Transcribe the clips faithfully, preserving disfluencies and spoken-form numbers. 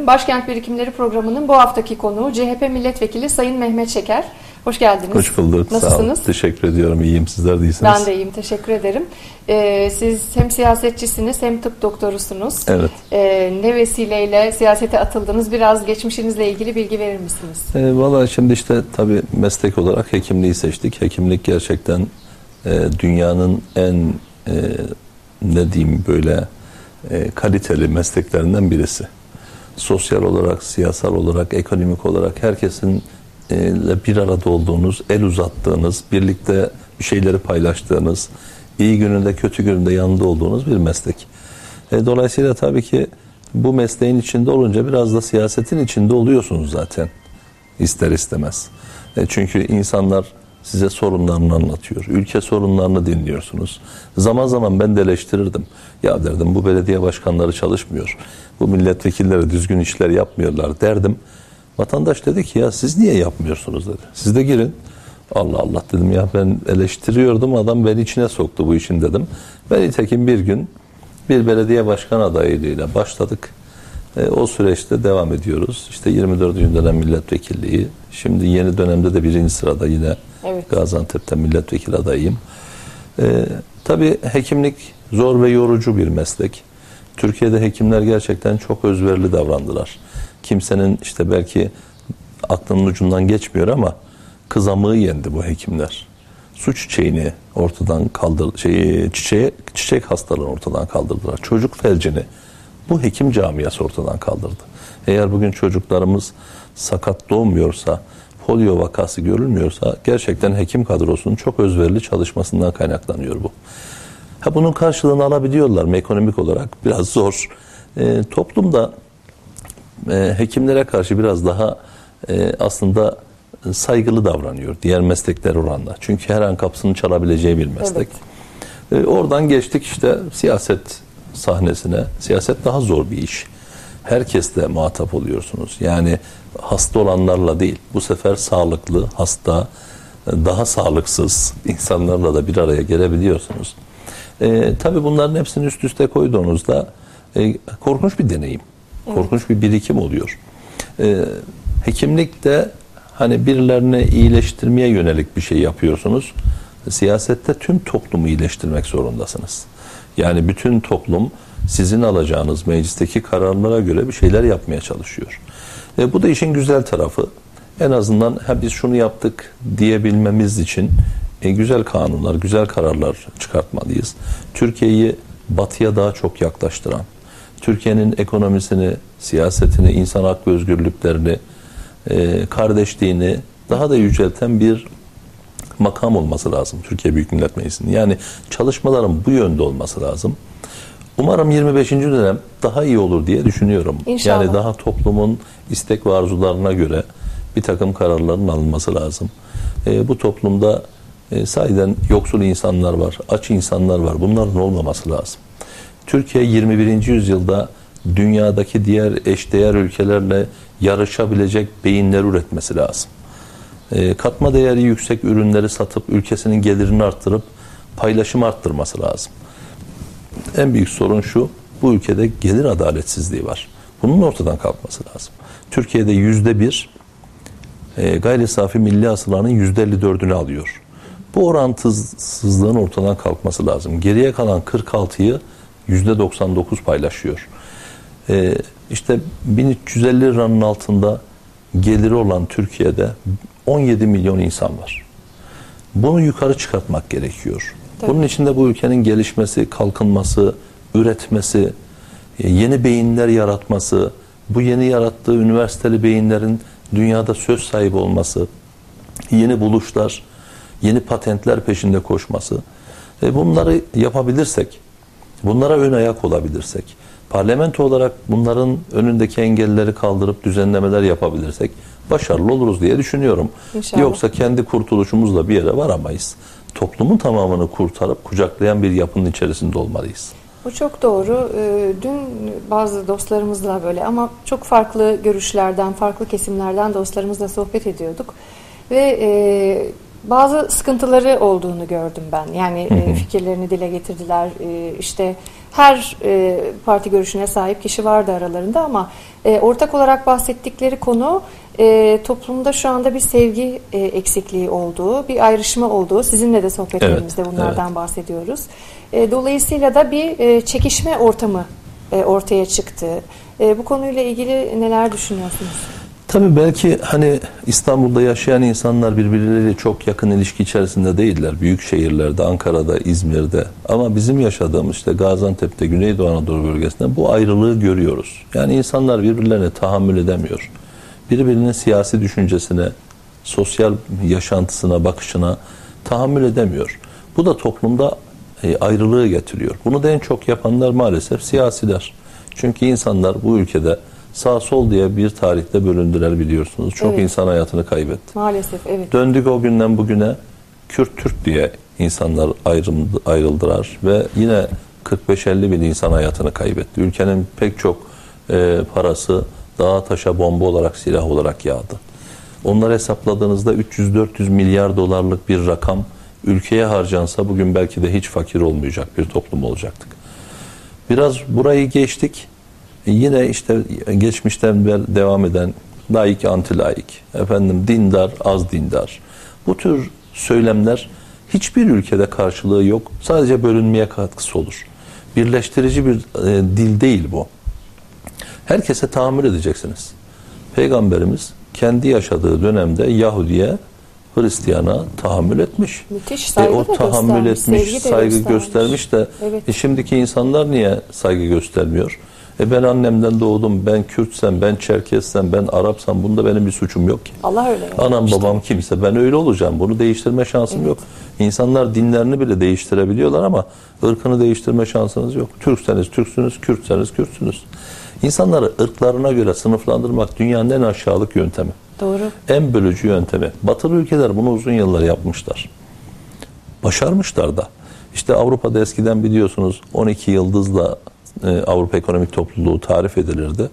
efendim. Başkent Birikimleri programının bu haftaki konuğu C H P Milletvekili Sayın Mehmet Şeker. Hoş geldiniz. Hoş bulduk. Nasılsınız? Sağ olun. Teşekkür ediyorum. İyiyim. Sizler de iyisiniz. Ben de iyiyim. Teşekkür ederim. Ee, siz hem siyasetçisiniz hem tıp doktorusunuz. Evet. Ee, ne vesileyle siyasete atıldınız? Biraz geçmişinizle ilgili bilgi verir misiniz? E, Valla şimdi işte tabii meslek olarak hekimliği seçtik. Hekimlik gerçekten e, dünyanın en e, ne diyeyim böyle e, kaliteli mesleklerinden birisi. Sosyal olarak, siyasal olarak, ekonomik olarak herkesin ile bir arada olduğunuz, el uzattığınız, birlikte bir şeyleri paylaştığınız, iyi gününde kötü gününde yanında olduğunuz bir meslek. E, dolayısıyla tabii ki bu mesleğin içinde olunca biraz da siyasetin içinde oluyorsunuz zaten. İster istemez. E, çünkü insanlar size sorunlarını anlatıyor. Ülke sorunlarını dinliyorsunuz. Zaman zaman ben de eleştirirdim. Ya derdim bu belediye başkanları çalışmıyor. Bu milletvekilleri düzgün işler yapmıyorlar derdim. Vatandaş dedi ki ya siz niye yapmıyorsunuz dedi. Siz de girin. Allah Allah dedim ya ben eleştiriyordum, adam beni içine soktu bu işin dedim. Ben nitekim bir gün bir belediye başkan adaylığıyla başladık. E, o süreçte devam ediyoruz. İşte yirmi dördüncü dönem milletvekilliği. Şimdi yeni dönemde de birinci sırada yine evet. Gaziantep'te milletvekili adayıyım. E, tabii hekimlik zor ve yorucu bir meslek. Türkiye'de hekimler gerçekten çok özverili davrandılar. Kimsenin işte belki aklının ucundan geçmiyor ama kızamığı yendi bu hekimler. Su çiçeğini ortadan kaldır, şey, çiçeğe, çiçek hastalığını ortadan kaldırdılar. Çocuk felcini bu hekim camiası ortadan kaldırdı. Eğer bugün çocuklarımız sakat doğmuyorsa, polio vakası görülmüyorsa gerçekten hekim kadrosunun çok özverili çalışmasından kaynaklanıyor bu. Ha, bunun karşılığını alabiliyorlar mı ekonomik olarak? Biraz zor. E, toplumda e, hekimlere karşı biraz daha e, aslında saygılı davranıyor diğer meslekler oranla. Çünkü her an kapısını çalabileceği bir meslek. Evet. E, oradan geçtik işte siyaset sahnesine. Siyaset daha zor bir iş. Herkesle muhatap oluyorsunuz. Yani hasta olanlarla değil. Bu sefer sağlıklı, hasta, daha sağlıksız insanlarla da bir araya gelebiliyorsunuz. E, tabii bunların hepsini üst üste koyduğunuzda e, korkunç bir deneyim. Evet. Korkunç bir birikim oluyor. E, hekimlikte hani birilerini iyileştirmeye yönelik bir şey yapıyorsunuz. Siyasette tüm toplumu iyileştirmek zorundasınız. Yani bütün toplum sizin alacağınız meclisteki kararlara göre bir şeyler yapmaya çalışıyor. E, bu da işin güzel tarafı. En azından ha biz şunu yaptık diyebilmemiz için e, güzel kanunlar, güzel kararlar çıkartmalıyız. Türkiye'yi batıya daha çok yaklaştıran, Türkiye'nin ekonomisini, siyasetini, insan hak ve özgürlüklerini, e, kardeşliğini daha da yücelten bir makam olması lazım Türkiye Büyük Millet Meclisi'nin. Yani çalışmaların bu yönde olması lazım. Umarım yirmi beşinci dönem daha iyi olur diye düşünüyorum. İnşallah. Yani daha toplumun istek ve arzularına göre bir takım kararların alınması lazım. E, bu toplumda e, sahiden yoksul insanlar var, aç insanlar var. Bunların olmaması lazım. Türkiye yirmi birinci yüzyılda dünyadaki diğer eşdeğer ülkelerle yarışabilecek beyinler üretmesi lazım. E, katma değeri yüksek ürünleri satıp ülkesinin gelirini arttırıp paylaşım arttırması lazım. En büyük sorun şu, bu ülkede gelir adaletsizliği var. Bunun ortadan kalkması lazım. Türkiye'de yüzde bir e, gayri safi milli hasılanın yüzde elli dördünü alıyor. Bu orantısızlığın ortadan kalkması lazım. Geriye kalan kırk altıyı yüzde doksan dokuz paylaşıyor. E, işte bin üç yüz elli liranın altında geliri olan Türkiye'de on yedi milyon insan var. Bunu yukarı çıkartmak gerekiyor. Tabii. Bunun için de bu ülkenin gelişmesi, kalkınması, üretmesi, yeni beyinler yaratması, bu yeni yarattığı üniversiteli beyinlerin dünyada söz sahibi olması, yeni buluşlar, yeni patentler peşinde koşması. E bunları yapabilirsek, bunlara ön ayak olabilirsek, parlamento olarak bunların önündeki engelleri kaldırıp düzenlemeler yapabilirsek başarılı oluruz diye düşünüyorum. İnşallah. Yoksa kendi kurtuluşumuzla bir yere varamayız. Toplumun tamamını kurtarıp kucaklayan bir yapının içerisinde olmalıyız. Bu çok doğru. Dün bazı dostlarımızla böyle ama çok farklı görüşlerden, farklı kesimlerden dostlarımızla sohbet ediyorduk. Ve bazı sıkıntıları olduğunu gördüm ben. Yani hı hı. fikirlerini dile getirdiler. İşte her e, parti görüşüne sahip kişi vardı aralarında ama e, ortak olarak bahsettikleri konu e, toplumda şu anda bir sevgi e, eksikliği olduğu, bir ayrışma olduğu. Sizinle de sohbetlerimizde evet, bunlardan evet. bahsediyoruz. E, dolayısıyla da bir e, çekişme ortamı e, ortaya çıktı. E, bu konuyla ilgili neler düşünüyorsunuz? Tabii belki hani İstanbul'da yaşayan insanlar birbirleriyle çok yakın ilişki içerisinde değiller. Büyük şehirlerde, Ankara'da, İzmir'de. Ama bizim yaşadığımız işte Gaziantep'te, Güneydoğu Anadolu bölgesinde bu ayrılığı görüyoruz. Yani insanlar birbirlerine tahammül edemiyor. Birbirinin siyasi düşüncesine, sosyal yaşantısına, bakışına tahammül edemiyor. Bu da toplumda ayrılığı getiriyor. Bunu da en çok yapanlar maalesef siyasiler. Çünkü insanlar bu ülkede sağ sol diye bir tarihte bölündüler biliyorsunuz. Çok evet. insan hayatını kaybetti. Maalesef evet. Döndük o günden bugüne Kürt Türk diye insanlar ayrıldı, ayrıldılar ve yine kırk beş elli bin insan hayatını kaybetti. Ülkenin pek çok e, parası dağa taşa bomba olarak, silah olarak yağdı. Onları hesapladığınızda üç yüz dört yüz milyar dolarlık bir rakam ülkeye harcansa bugün belki de hiç fakir olmayacak bir toplum olacaktık. Biraz burayı geçtik. Yine işte geçmişten devam eden laik, anti-laik, efendim dindar, az dindar. Bu tür söylemler hiçbir ülkede karşılığı yok. Sadece bölünmeye katkısı olur. Birleştirici bir e, dil değil bu. Herkese tahammül edeceksiniz. Peygamberimiz kendi yaşadığı dönemde Yahudi'ye, Hristiyana tahammül etmiş. Müthiş saygı e, o da tahammül göstermiş, etmiş, saygı göstermiş, göstermiş de evet. e, şimdiki insanlar niye saygı göstermiyor? E ben annemden doğdum, ben Kürtsem, ben Çerkessem, ben Arapsam, bunda benim bir suçum yok ki. Allah öyle. Anam işte. babam kimse, ben öyle olacağım. Bunu değiştirme şansım evet. yok. İnsanlar dinlerini bile değiştirebiliyorlar ama ırkını değiştirme şansınız yok. Türkseniz Türksünüz, Kürtseniz Kürtsünüz. İnsanları ırklarına göre sınıflandırmak dünyanın en aşağılık yöntemi. Doğru. En bölücü yöntemi. Batılı ülkeler bunu uzun yıllar yapmışlar. Başarmışlar da. İşte Avrupa'da eskiden biliyorsunuz on iki yıldızla Avrupa Ekonomik Topluluğu tarif edilirdi.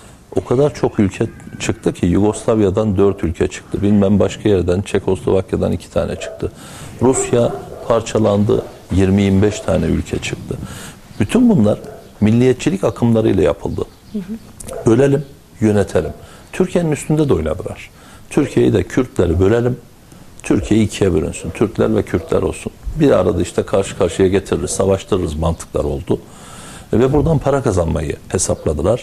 O kadar çok ülke çıktı ki Yugoslavya'dan dört ülke çıktı. Bilmem başka yerden, Çekoslovakya'dan iki tane çıktı. Rusya parçalandı, yirmi yirmi beş tane ülke çıktı. Bütün bunlar milliyetçilik akımlarıyla yapıldı. Hı hı. Bölelim, yönetelim. Türkiye'nin üstünde de oynadılar. Türkiye'yi de Kürtleri bölelim, Türkiye ikiye bölünsün. Türkler ve Kürtler olsun. Bir arada işte karşı karşıya getiririz, savaştırırız mantıklar oldu. Ve buradan para kazanmayı hesapladılar.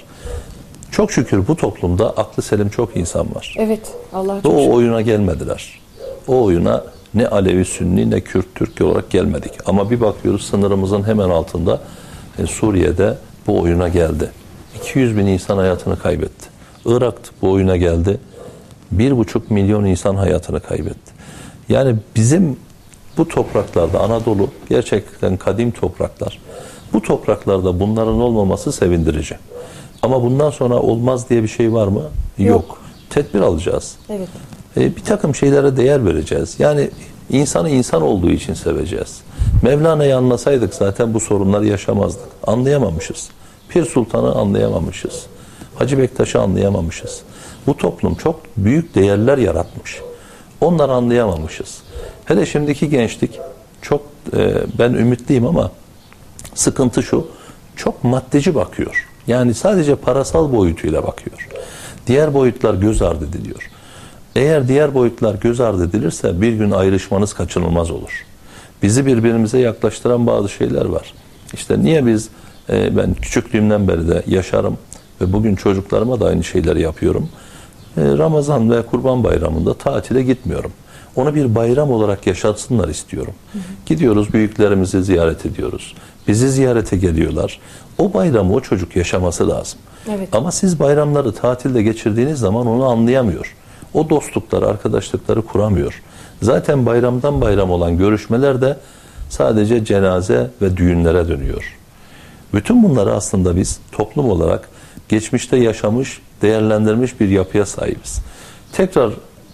Çok şükür bu toplumda aklı selim çok insan var. Evet, Allah ve çok o şükür. oyuna gelmediler. O oyuna ne Alevi, Sünni ne Kürt, Türk olarak gelmedik. Ama bir bakıyoruz sınırımızın hemen altında e, Suriye'de bu oyuna geldi. iki yüz bin insan hayatını kaybetti. Irak bu oyuna geldi. bir buçuk milyon insan hayatını kaybetti. Yani bizim bu topraklarda, Anadolu gerçekten kadim topraklar. Bu topraklarda bunların olmaması sevindirici. Ama bundan sonra olmaz diye bir şey var mı? Yok. Yok. Tedbir alacağız. Evet. Ee, bir takım şeylere değer vereceğiz. Yani insanı insan olduğu için seveceğiz. Mevlana'yı anlasaydık zaten bu sorunları yaşamazdık. Anlayamamışız. Pir Sultan'ı anlayamamışız. Hacı Bektaş'ı anlayamamışız. Bu toplum çok büyük değerler yaratmış. Onları anlayamamışız. Hele şimdiki gençlik çok e, ben ümitliyim ama sıkıntı şu, çok maddeci bakıyor. Yani sadece parasal boyutuyla bakıyor. Diğer boyutlar göz ardı ediliyor. Eğer diğer boyutlar göz ardı edilirse bir gün ayrışmanız kaçınılmaz olur. Bizi birbirimize yaklaştıran bazı şeyler var. İşte niye biz, e, ben küçüklüğümden beri de yaşarım ve bugün çocuklarıma da aynı şeyleri yapıyorum. E, Ramazan ve Kurban Bayramı'nda tatile gitmiyorum. Onu bir bayram olarak yaşatsınlar istiyorum. Hı hı. Gidiyoruz, büyüklerimizi ziyaret ediyoruz. Bizi ziyarete geliyorlar. O bayramı o çocuk yaşaması lazım. Evet. Ama siz bayramları tatilde geçirdiğiniz zaman onu anlayamıyor. O dostlukları, arkadaşlıkları kuramıyor. Zaten bayramdan bayram olan görüşmeler de sadece cenaze ve düğünlere dönüyor. Bütün bunları aslında biz toplum olarak geçmişte yaşamış, değerlendirmiş bir yapıya sahibiz. Tekrar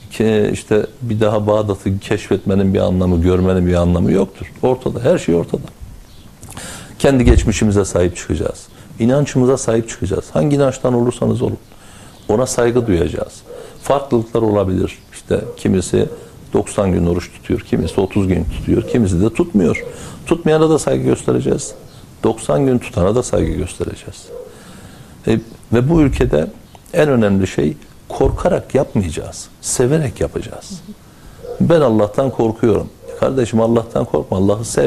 işte bir daha Bağdat'ı keşfetmenin bir anlamı, görmenin bir anlamı yoktur. Ortada, her şey ortada. Kendi geçmişimize sahip çıkacağız. İnançımıza sahip çıkacağız. Hangi inançtan olursanız olun. Ona saygı duyacağız. Farklılıklar olabilir. İşte kimisi doksan gün oruç tutuyor, kimisi otuz gün tutuyor, kimisi de tutmuyor. Tutmayana da saygı göstereceğiz. doksan gün tutana da saygı göstereceğiz. E, ve bu ülkede en önemli şey korkarak yapmayacağız. Severek yapacağız. Ben Allah'tan korkuyorum. Kardeşim Allah'tan korkma. Allah'ı sev.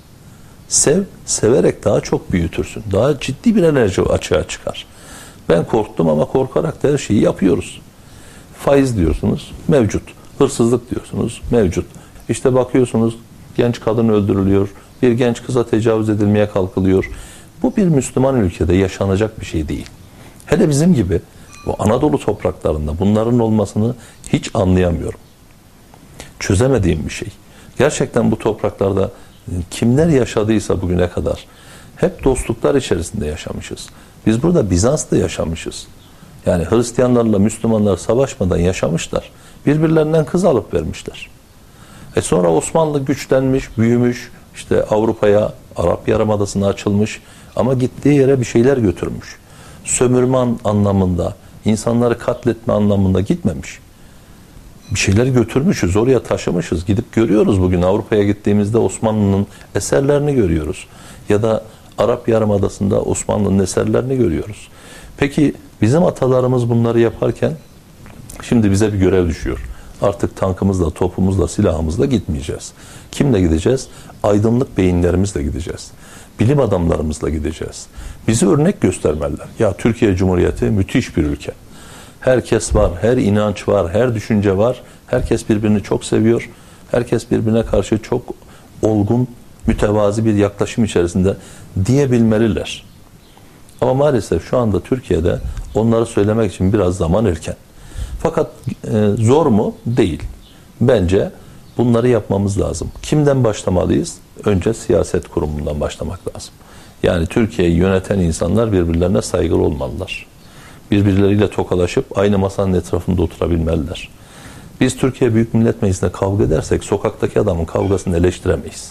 Sev, severek daha çok büyütürsün. Daha ciddi bir enerji açığa çıkar. Ben korktum ama korkarak da her şeyi yapıyoruz. Faiz diyorsunuz, mevcut. Hırsızlık diyorsunuz, mevcut. İşte bakıyorsunuz genç kadın öldürülüyor, bir genç kıza tecavüz edilmeye kalkılıyor. Bu bir Müslüman ülkede yaşanacak bir şey değil. Hele bizim gibi bu Anadolu topraklarında bunların olmasını hiç anlayamıyorum. Çözemediğim bir şey. Gerçekten bu topraklarda kimler yaşadıysa bugüne kadar hep dostluklar içerisinde yaşamışız. Biz burada Bizans'ta yaşamışız. Yani Hristiyanlarla Müslümanlar savaşmadan yaşamışlar. Birbirlerinden kız alıp vermişler. E sonra Osmanlı güçlenmiş, büyümüş, işte Avrupa'ya, Arap Yarımadası'na açılmış ama gittiği yere bir şeyler götürmüş. Sömürme anlamında, insanları katletme anlamında gitmemiş. Bir şeyler götürmüşüz, oraya taşımışız. Gidip görüyoruz bugün Avrupa'ya gittiğimizde Osmanlı'nın eserlerini görüyoruz. Ya da Arap Yarımadası'nda Osmanlı'nın eserlerini görüyoruz. Peki bizim atalarımız bunları yaparken şimdi bize bir görev düşüyor. Artık tankımızla, topumuzla, silahımızla gitmeyeceğiz. Kimle gideceğiz? Aydınlık beyinlerimizle gideceğiz. Bilim adamlarımızla gideceğiz. Bizi örnek göstermeliler. Ya Türkiye Cumhuriyeti müthiş bir ülke. Herkes var, her inanç var, her düşünce var. Herkes birbirini çok seviyor. Herkes birbirine karşı çok olgun, mütevazi bir yaklaşım içerisinde diyebilmeliler. Ama maalesef şu anda Türkiye'de onları söylemek için biraz zaman erken. Fakat e, zor mu? Değil. Bence bunları yapmamız lazım. Kimden başlamalıyız? Önce siyaset kurumundan başlamak lazım. Yani Türkiye'yi yöneten insanlar birbirlerine saygılı olmalılar. Birbirleriyle tokalaşıp aynı masanın etrafında oturabilmeliler. Biz Türkiye Büyük Millet Meclisi'nde kavga edersek sokaktaki adamın kavgasını eleştiremeyiz.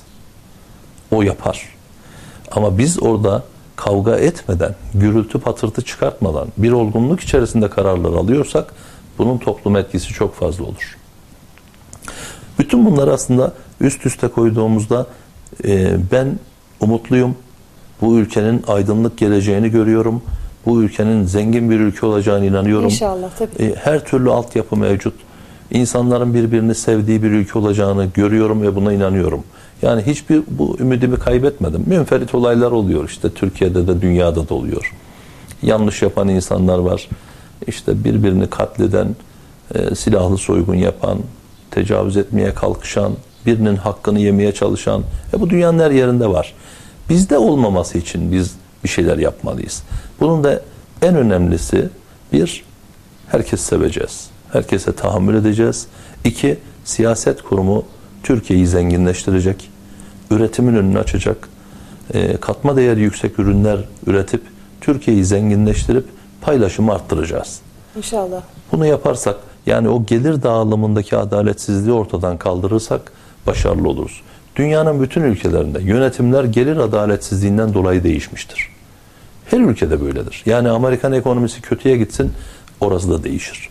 O yapar. Ama biz orada kavga etmeden, gürültü patırtı çıkartmadan bir olgunluk içerisinde kararlar alıyorsak bunun toplum etkisi çok fazla olur. Bütün bunları aslında üst üste koyduğumuzda e, ben umutluyum. Bu ülkenin aydınlık geleceğini görüyorum. Bu ülkenin zengin bir ülke olacağına inanıyorum. İnşallah tabii. E, her türlü altyapı mevcut. İnsanların birbirini sevdiği bir ülke olacağını görüyorum ve buna inanıyorum. Yani hiçbir bu ümidimi kaybetmedim. Münferit olaylar oluyor işte Türkiye'de de dünyada da oluyor. Yanlış yapan insanlar var. İşte birbirini katleden, e, silahlı soygun yapan, tecavüz etmeye kalkışan, birinin hakkını yemeye çalışan. E, bu dünyanın her yerinde var. Bizde olmaması için biz bir şeyler yapmalıyız. Bunun da en önemlisi bir, herkes seveceğiz. Herkese tahammül edeceğiz. İki, siyaset kurumu Türkiye'yi zenginleştirecek, üretimin önünü açacak, e, katma değeri yüksek ürünler üretip Türkiye'yi zenginleştirip paylaşımı arttıracağız. İnşallah. Bunu yaparsak, yani o gelir dağılımındaki adaletsizliği ortadan kaldırırsak başarılı oluruz. Dünyanın bütün ülkelerinde yönetimler gelir adaletsizliğinden dolayı değişmiştir. Her ülkede böyledir. Yani Amerikan ekonomisi kötüye gitsin, orası da değişir.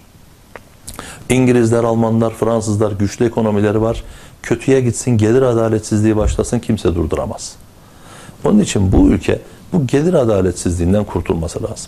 İngilizler, Almanlar, Fransızlar güçlü ekonomileri var. Kötüye gitsin, gelir adaletsizliği başlasın, kimse durduramaz. Onun için bu ülke bu gelir adaletsizliğinden kurtulması lazım.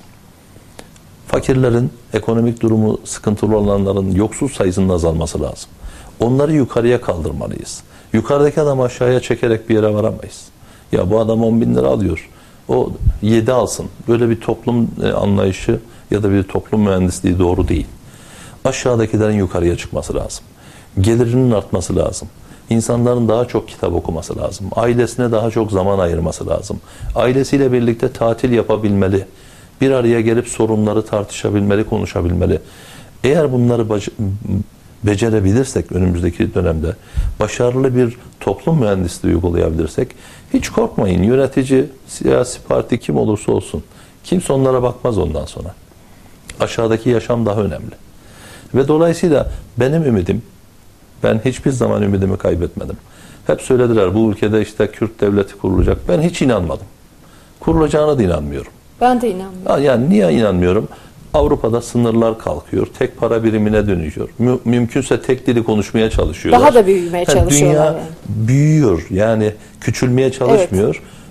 Fakirlerin, ekonomik durumu sıkıntılı olanların yoksul sayısının azalması lazım. Onları yukarıya kaldırmalıyız. Yukarıdaki adamı aşağıya çekerek bir yere varamayız. Ya bu adam on bin lira alıyor, o yedi alsın. Böyle bir toplum anlayışı ya da bir toplum mühendisliği doğru değil. Aşağıdakilerin yukarıya çıkması lazım. Gelirinin artması lazım. İnsanların daha çok kitap okuması lazım. Ailesine daha çok zaman ayırması lazım. Ailesiyle birlikte tatil yapabilmeli. Bir araya gelip sorunları tartışabilmeli, konuşabilmeli. Eğer bunları becerebilirsek önümüzdeki dönemde, başarılı bir toplum mühendisliği uygulayabilirsek, hiç korkmayın, yönetici, siyasi parti kim olursa olsun, kimse onlara bakmaz ondan sonra. Aşağıdaki yaşam daha önemli. Ve dolayısıyla benim ümidim, ben hiçbir zaman ümidimi kaybetmedim. Hep söylediler bu ülkede işte Kürt devleti kurulacak. Ben hiç inanmadım. Kurulacağına da inanmıyorum. Ben de inanmıyorum. Yani niye inanmıyorum? Avrupa'da sınırlar kalkıyor. Tek para birimine dönüşüyor. Mü- mümkünse tek dili konuşmaya çalışıyorlar. Daha da büyümeye çalışıyorlar. Dünya yani. büyüyor. Yani küçülmeye çalışmıyor.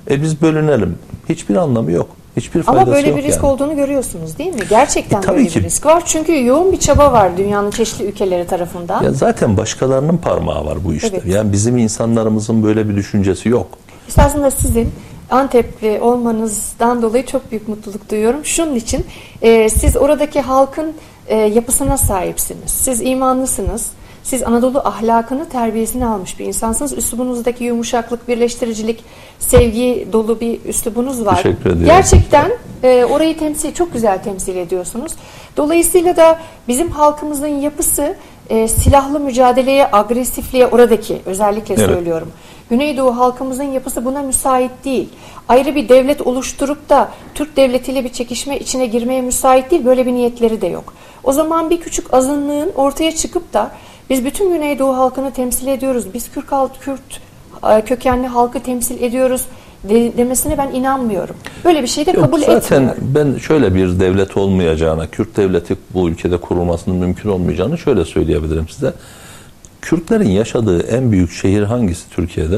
E biz bölünelim. Hiçbir anlamı yok. Hiçbir faydası yok. Ama böyle bir risk yani. olduğunu görüyorsunuz değil mi? Gerçekten E, tabii böyle ki. bir risk var. Çünkü yoğun bir çaba var dünyanın çeşitli ülkeleri tarafından. Ya zaten başkalarının parmağı var bu işte. Evet. Yani bizim insanlarımızın böyle bir düşüncesi yok. Esasında sizin Antepli olmanızdan dolayı çok büyük mutluluk duyuyorum. Şunun için e, siz oradaki halkın e, yapısına sahipsiniz. Siz imanlısınız. Siz Anadolu ahlakını, terbiyesini almış bir insansınız. Üslubunuzdaki yumuşaklık, birleştiricilik, sevgi dolu bir üslubunuz var. Teşekkür ediyorum. Gerçekten e, orayı temsil, çok güzel temsil ediyorsunuz. Dolayısıyla da bizim halkımızın yapısı e, silahlı mücadeleye, agresifliğe, oradaki özellikle Evet. söylüyorum. Güneydoğu halkımızın yapısı buna müsait değil. Ayrı bir devlet oluşturup da Türk devletiyle bir çekişme içine girmeye müsait değil. Böyle bir niyetleri de yok. O zaman bir küçük azınlığın ortaya çıkıp da biz bütün Güneydoğu halkını temsil ediyoruz, biz Kürt, halk, Kürt kökenli halkı temsil ediyoruz de, demesine ben inanmıyorum. Böyle bir şey de Yok, kabul zaten etmiyorum. ben şöyle bir devlet olmayacağına, Kürt devleti bu ülkede kurulmasının mümkün olmayacağını şöyle söyleyebilirim size. Kürtlerin yaşadığı en büyük şehir hangisi Türkiye'de?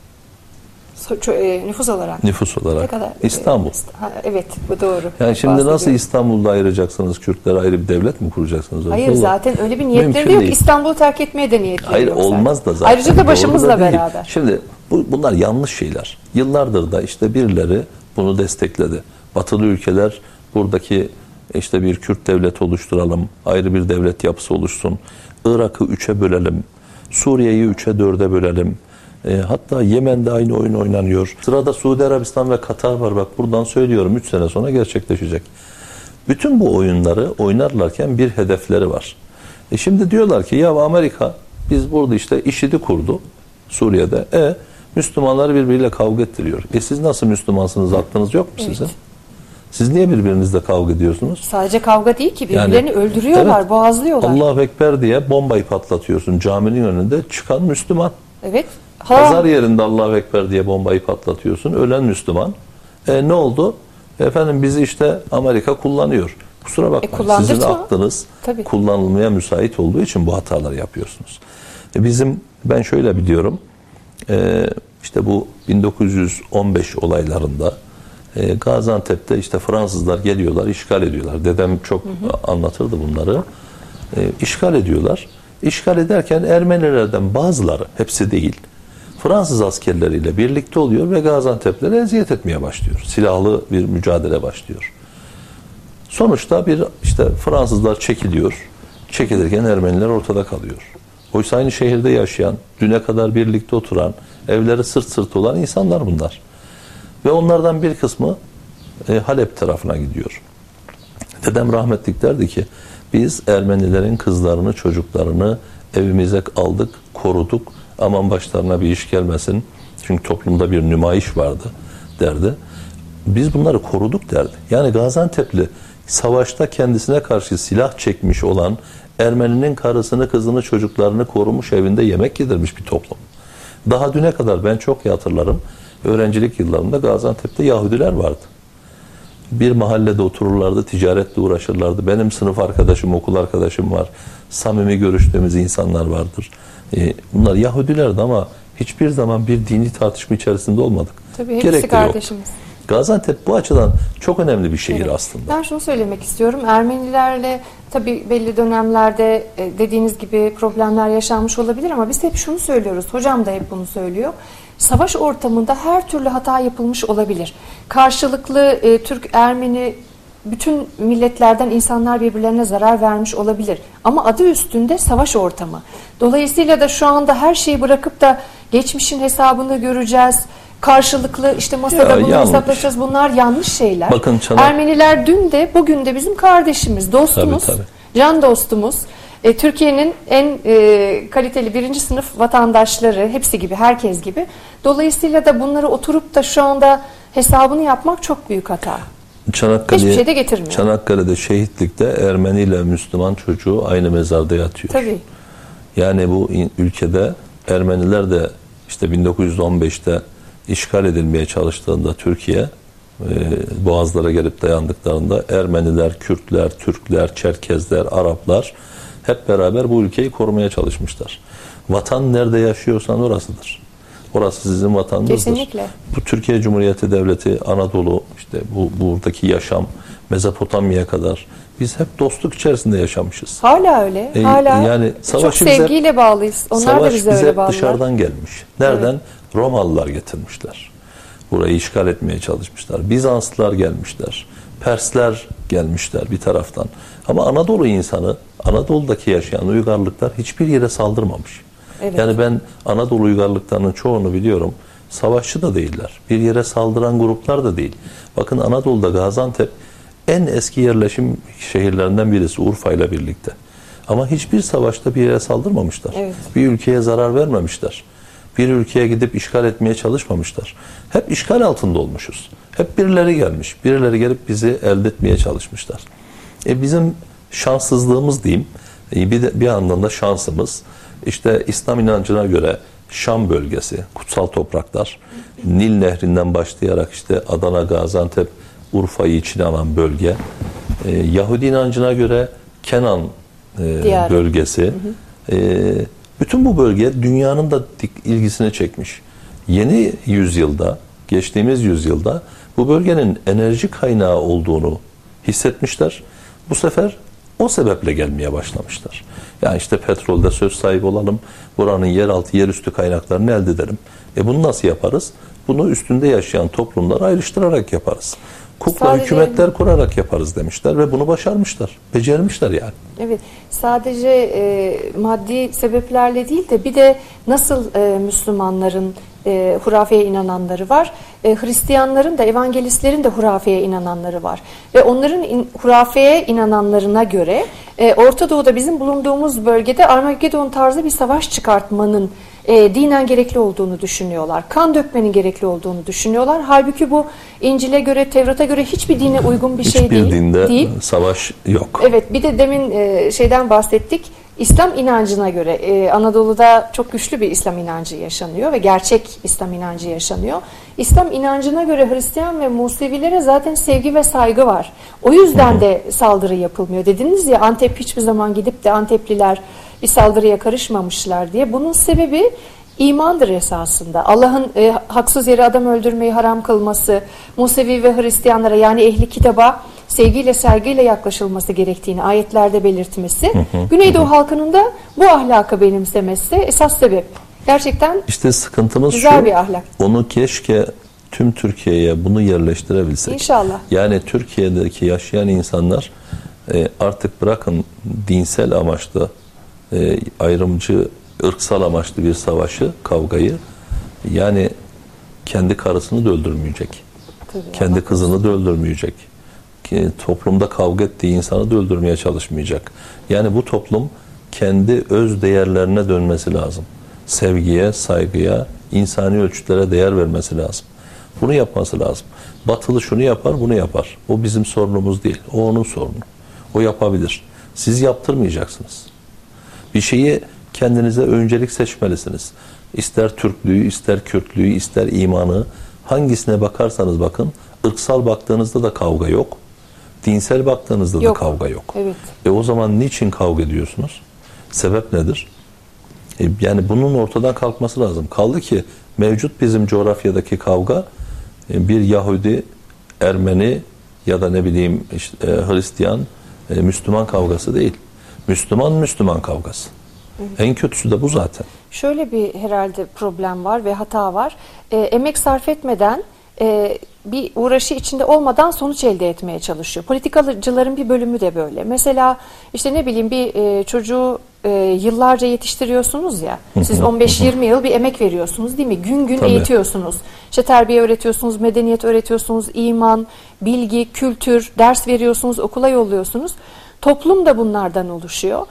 So, e, nüfus olarak. Nüfus olarak. Ne kadar? İstanbul. Ha, evet, bu doğru. Yani şimdi nasıl Bahsediyorum. İstanbul'da ayıracaksınız, Kürtlere ayrı bir devlet mi kuracaksınız? Hayır, Olur. zaten öyle bir niyetleri Mümkün de yok. değil. İstanbul'u terk etmeye de niyetleri Hayır yok zaten. olmaz da zaten. Ayrıca da Doğru başımızla da değil. beraber. Şimdi bu, bunlar yanlış şeyler. Yıllardır da işte birileri bunu destekledi. Batılı ülkeler buradaki işte bir Kürt devleti oluşturalım, ayrı bir devlet yapısı oluşsun, Irak'ı üçe bölelim, Suriye'yi üçe dörde bölelim. E, hatta Yemen'de aynı oyun oynanıyor. Sırada Suudi Arabistan ve Katar var. Bak buradan söylüyorum, üç sene sonra gerçekleşecek. Bütün bu oyunları oynarlarken bir hedefleri var. E şimdi diyorlar ki ya Amerika biz burada işte IŞİD'i kurdu Suriye'de. E Müslümanları birbiriyle kavga ettiriyor. E siz nasıl Müslümansınız, aklınız yok mu Evet. sizin? Siz niye birbirinizle kavga ediyorsunuz? Sadece kavga değil ki, birbirlerini Yani, öldürüyorlar, evet, boğazlıyorlar. Allahu Ekber diye bombayı patlatıyorsun caminin önünde, çıkan Müslüman. Evet. Ha, Pazar yerinde Allahu Ekber diye bombayı patlatıyorsun, ölen Müslüman. E ne oldu? Efendim bizi işte Amerika kullanıyor. Kusura bakmayın, E, sizin kullandırtma. aklınız Tabii. kullanılmaya müsait olduğu için bu hataları yapıyorsunuz. E bizim, ben şöyle biliyorum, e, işte bu bin dokuz yüz on beş olaylarında e, Gaziantep'te işte Fransızlar geliyorlar, işgal ediyorlar. Dedem çok hı hı. anlatırdı bunları. E, işgal ediyorlar. İşgal ederken Ermenilerden bazıları, hepsi değil, Fransız askerleriyle birlikte oluyor ve Gaziantep'lere eziyet etmeye başlıyor. Silahlı bir mücadele başlıyor. Sonuçta bir işte Fransızlar çekiliyor. Çekilirken Ermeniler ortada kalıyor. Oysa aynı şehirde yaşayan, düne kadar birlikte oturan, evleri sırt sırt olan insanlar bunlar. Ve onlardan bir kısmı e, Halep tarafına gidiyor. Dedem rahmetlik derdi ki biz Ermenilerin kızlarını, çocuklarını evimize aldık, koruduk. Aman başlarına bir iş gelmesin. Çünkü toplumda bir nümayiş vardı derdi. Biz bunları koruduk derdi. Yani Gaziantep'li savaşta kendisine karşı silah çekmiş olan Ermeninin karısını, kızını, çocuklarını korumuş, evinde yemek yedirmiş bir toplum. Daha düne kadar ben çok iyi hatırlarım. Öğrencilik yıllarımda Gaziantep'te Yahudiler vardı. Bir mahallede otururlardı, ticaretle uğraşırlardı. Benim sınıf arkadaşım, okul arkadaşım var. Samimi görüştüğümüz insanlar vardır. Ee, bunlar Yahudilerdi ama hiçbir zaman bir dini tartışma içerisinde olmadık. Tabii hepsi Gerek de kardeşimiz. yok. Gaziantep bu açıdan çok önemli bir şehir Evet. aslında. Ben şunu söylemek istiyorum. Ermenilerle tabii belli dönemlerde dediğiniz gibi problemler yaşanmış olabilir ama biz hep şunu söylüyoruz. Hocam da hep bunu söylüyor. Savaş ortamında her türlü hata yapılmış olabilir. Karşılıklı e, Türk-Ermeni bütün milletlerden insanlar birbirlerine zarar vermiş olabilir. Ama adı üstünde savaş ortamı. Dolayısıyla da şu anda her şeyi bırakıp da geçmişin hesabını göreceğiz. Karşılıklı işte masada Ya, bunu yanlış. hesaplaşacağız. Bunlar yanlış şeyler. Bakın Çanak- Ermeniler dün de bugün de bizim kardeşimiz, dostumuz, Tabii, tabii. can dostumuz. E, Türkiye'nin en e, kaliteli birinci sınıf vatandaşları, hepsi gibi, herkes gibi. Dolayısıyla da bunları oturup da şu anda hesabını yapmak çok büyük hata. Çanakkale, Hiçbir şey de getirmiyor. Çanakkale'de şehitlikte Ermeni ile Müslüman çocuğu aynı mezarda yatıyor. Tabii. Yani bu ülkede Ermeniler de işte bin dokuz yüz on beşte işgal edilmeye çalıştığında Türkiye e, boğazlara gelip dayandıklarında Ermeniler, Kürtler, Türkler, Çerkezler, Araplar hep beraber bu ülkeyi korumaya çalışmışlar. Vatan nerede yaşıyorsan orasıdır. Orası sizin vatanınızdır. Kesinlikle. Bu Türkiye Cumhuriyeti Devleti, Anadolu, işte bu buradaki yaşam, Mezopotamya'ya kadar biz hep dostluk içerisinde yaşamışız. Hala öyle. E, Hala yani çok sevgiyle hep, bağlıyız. Onlar savaş da bize bize öyle bağlılar. Dışarıdan gelmiş. Nereden? Evet. Romalılar getirmişler. Burayı işgal etmeye çalışmışlar. Bizanslılar gelmişler. Persler gelmişler bir taraftan. Ama Anadolu insanı, Anadolu'daki yaşayan uygarlıklar hiçbir yere saldırmamış. Evet. Yani ben Anadolu uygarlıklarının çoğunu biliyorum. Savaşçı da değiller. Bir yere saldıran gruplar da değil. Bakın Anadolu'da Gaziantep en eski yerleşim şehirlerinden birisi Urfa ile birlikte. Ama hiçbir savaşta bir yere saldırmamışlar. Evet. Bir ülkeye zarar vermemişler. Bir ülkeye gidip işgal etmeye çalışmamışlar. Hep işgal altında olmuşuz. Hep birileri gelmiş. Birileri gelip bizi elde etmeye çalışmışlar. E bizim şanssızlığımız diyeyim. E bir, de, bir yandan da şansımız. İşte İslam inancına göre Şam bölgesi, kutsal topraklar, Nil Nehri'nden başlayarak işte Adana, Gaziantep, Urfa'yı içine alan bölge. E, Yahudi inancına göre Kenan e, bölgesi. Hı hı. E, bütün bu bölge dünyanın da ilgisini çekmiş. Yeni yüzyılda, geçtiğimiz yüzyılda bu bölgenin enerji kaynağı olduğunu hissetmişler. Bu sefer o sebeple gelmeye başlamışlar. Yani işte petrolde söz sahibi olalım, buranın yeraltı, yerüstü kaynaklarını elde edelim. E bunu nasıl yaparız? Bunu üstünde yaşayan toplumları ayrıştırarak yaparız. Kukla sadece hükümetler kurarak yaparız demişler ve bunu başarmışlar. Becermişler yani. Evet. Sadece e, maddi sebeplerle değil de bir de nasıl e, Müslümanların e, hurafeye inananları var. E, Hristiyanların da, evangelistlerin de hurafeye inananları var. Ve onların in, hurafeye inananlarına göre e, Orta Doğu'da bizim bulunduğumuz bölgede Armagedon tarzı bir savaş çıkartmanın E, dinen gerekli olduğunu düşünüyorlar. Kan dökmenin gerekli olduğunu düşünüyorlar. Halbuki bu İncil'e göre, Tevrat'a göre hiçbir dine uygun bir hiçbir şey değil. Hiçbir dinde değil. savaş yok. Evet, bir de demin e, şeyden bahsettik. İslam inancına göre e, Anadolu'da çok güçlü bir İslam inancı yaşanıyor ve gerçek İslam inancı yaşanıyor. İslam inancına göre Hristiyan ve Musevilere zaten sevgi ve saygı var. O yüzden de saldırı yapılmıyor. Dediniz ya, Antep hiçbir zaman gidip de Antepliler bir saldırıya karışmamışlar diye. Bunun sebebi imandır esasında. Allah'ın e, haksız yere adam öldürmeyi haram kılması, Musevi ve Hristiyanlara yani ehli kitaba sevgiyle, saygıyla yaklaşılması gerektiğini ayetlerde belirtmesi, hı hı, Güneydoğu hı. halkının da bu ahlakı benimsemesi esas sebep. Gerçekten işte sıkıntımız güzel şu, bir ahlak. Onu keşke tüm Türkiye'ye bunu yerleştirebilsek. İnşallah. Yani Türkiye'deki yaşayan insanlar e, artık bırakın dinsel amaçlı, e, ayrımcı, ırksal amaçlı bir savaşı, kavgayı, yani kendi karısını da öldürmeyecek. Tabii, kendi kızını da öldürmeyecek. Ki, toplumda kavga ettiği insanı da öldürmeye çalışmayacak. Yani bu toplum kendi öz değerlerine dönmesi lazım. Sevgiye, saygıya, insani ölçütlere değer vermesi lazım. Bunu yapması lazım. Batılı şunu yapar, bunu yapar. O bizim sorunumuz değil. O onun sorunu. O yapabilir. Siz yaptırmayacaksınız. Bir şeyi kendinize öncelik seçmelisiniz. İster Türklüğü, ister Kürtlüğü, ister imanı, hangisine bakarsanız bakın, ırksal baktığınızda da kavga yok. Dinsel baktığınızda yok. da kavga yok. Evet. E o zaman niçin kavga ediyorsunuz? Sebep nedir? E yani bunun ortadan kalkması lazım. Kaldı ki mevcut bizim coğrafyadaki kavga e bir Yahudi, Ermeni ya da ne bileyim işte, e, Hristiyan, e, Müslüman kavgası değil. Müslüman Müslüman kavgası. Hı hı. En kötüsü de bu zaten. Şöyle bir herhalde problem var ve hata var. E, emek sarf etmeden, e, bir uğraşı içinde olmadan sonuç elde etmeye çalışıyor. Politikacıların bir bölümü de böyle. Mesela işte ne bileyim bir e, çocuğu e, yıllarca yetiştiriyorsunuz ya. Siz on beş yirmi yıl bir emek veriyorsunuz değil mi? Gün gün Tabii. eğitiyorsunuz. İşte terbiye öğretiyorsunuz, medeniyet öğretiyorsunuz, iman, bilgi, kültür, ders veriyorsunuz, okula yolluyorsunuz. Toplum da bunlardan oluşuyor.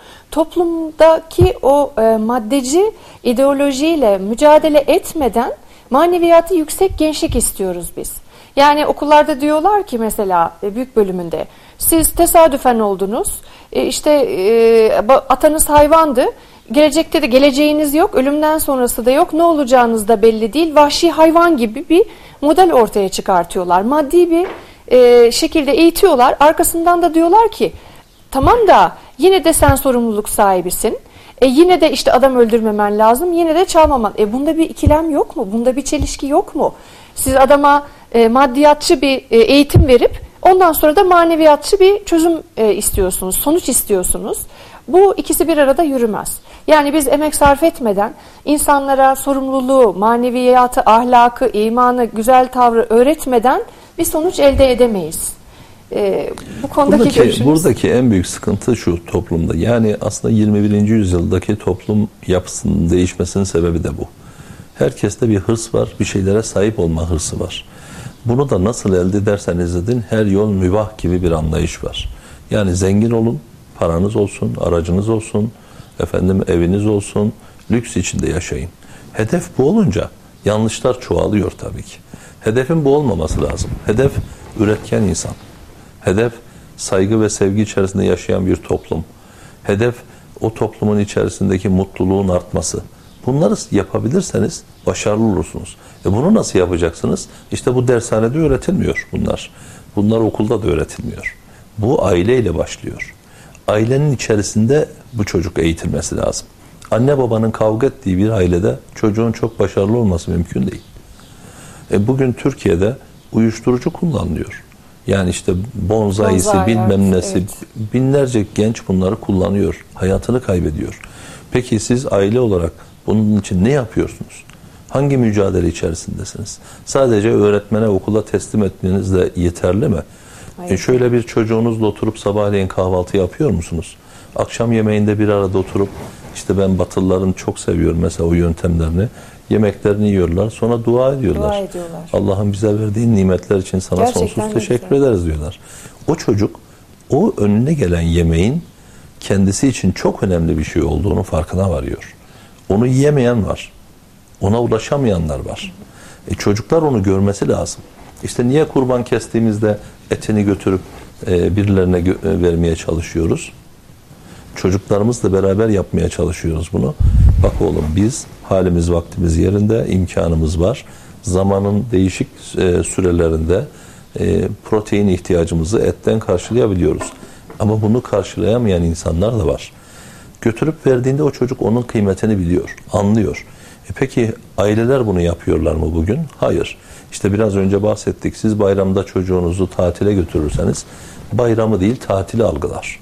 Toplumdaki o e, maddeci ideolojiyle mücadele etmeden maneviyatı yüksek gençlik istiyoruz biz. Yani okullarda diyorlar ki mesela büyük bölümünde siz tesadüfen oldunuz, e, işte e, atanız hayvandı, gelecekte de geleceğiniz yok, ölümden sonrası da yok, ne olacağınız da belli değil, vahşi hayvan gibi bir model ortaya çıkartıyorlar. Maddi bir e, şekilde eğitiyorlar, arkasından da diyorlar ki tamam da yine de sen sorumluluk sahibisin. E yine de işte adam öldürmemen lazım, yine de çalmaman. E bunda bir ikilem yok mu? Bunda bir çelişki yok mu? Siz adama e, maddiyatçı bir e, eğitim verip ondan sonra da maneviyatçı bir çözüm e, istiyorsunuz, sonuç istiyorsunuz. Bu ikisi bir arada yürümez. Yani biz emek sarf etmeden insanlara sorumluluğu, maneviyatı, ahlakı, imanı, güzel tavrı öğretmeden bir sonuç elde edemeyiz. Ee, bu konudaki buradaki, görüşünüz? Buradaki en büyük sıkıntı şu toplumda. Yani aslında yirmi birinci yüzyıldaki toplum yapısının değişmesinin sebebi de bu. Herkeste bir hırs var, bir şeylere sahip olma hırsı var. Bunu da nasıl elde ederseniz edin her yol mübah gibi bir anlayış var. Yani zengin olun, paranız olsun, aracınız olsun, efendim eviniz olsun, lüks içinde yaşayın. Hedef bu olunca yanlışlar çoğalıyor tabii ki. Hedefin bu olmaması lazım. Hedef üretken insan. Hedef saygı ve sevgi içerisinde yaşayan bir toplum. Hedef o toplumun içerisindeki mutluluğun artması. Bunları yapabilirseniz başarılı olursunuz. E bunu nasıl yapacaksınız? İşte bu dershanede öğretilmiyor bunlar. Bunlar okulda da öğretilmiyor. Bu aileyle başlıyor. Ailenin içerisinde bu çocuk eğitilmesi lazım. Anne babanın kavga ettiği bir ailede çocuğun çok başarılı olması mümkün değil. E bugün Türkiye'de uyuşturucu kullanılıyor. Yani işte bonzaisi, Bonzai, bilmem nesi, evet. binlerce genç bunları kullanıyor. Hayatını kaybediyor. Peki siz aile olarak bunun için ne yapıyorsunuz? Hangi mücadele içerisindesiniz? Sadece öğretmene, okula teslim etmeniz de yeterli mi? E şöyle bir çocuğunuzla oturup sabahleyin kahvaltı yapıyor musunuz? Akşam yemeğinde bir arada oturup işte ben Batılıların çok seviyorum mesela o yöntemlerini. Yemeklerini yiyorlar. Sonra dua ediyorlar. Dua ediyorlar. Allah'ın bize verdiği nimetler için sana Gerçekten sonsuz teşekkür güzel. ederiz diyorlar. O çocuk o önüne gelen yemeğin kendisi için çok önemli bir şey olduğunu farkına varıyor. Onu yiyemeyen var. Ona ulaşamayanlar var. E çocuklar onu görmesi lazım. İşte niye kurban kestiğimizde etini götürüp e, birilerine gö- e, vermeye çalışıyoruz? Çocuklarımızla beraber yapmaya çalışıyoruz bunu. Bak oğlum biz halimiz vaktimiz yerinde, imkanımız var. Zamanın değişik e, sürelerinde e, protein ihtiyacımızı etten karşılayabiliyoruz. Ama bunu karşılayamayan insanlar da var. Götürüp verdiğinde o çocuk onun kıymetini biliyor, anlıyor. E peki aileler bunu yapıyorlar mı bugün? Hayır. İşte biraz önce bahsettik. Siz bayramda çocuğunuzu tatile götürürseniz bayramı değil tatili algılar.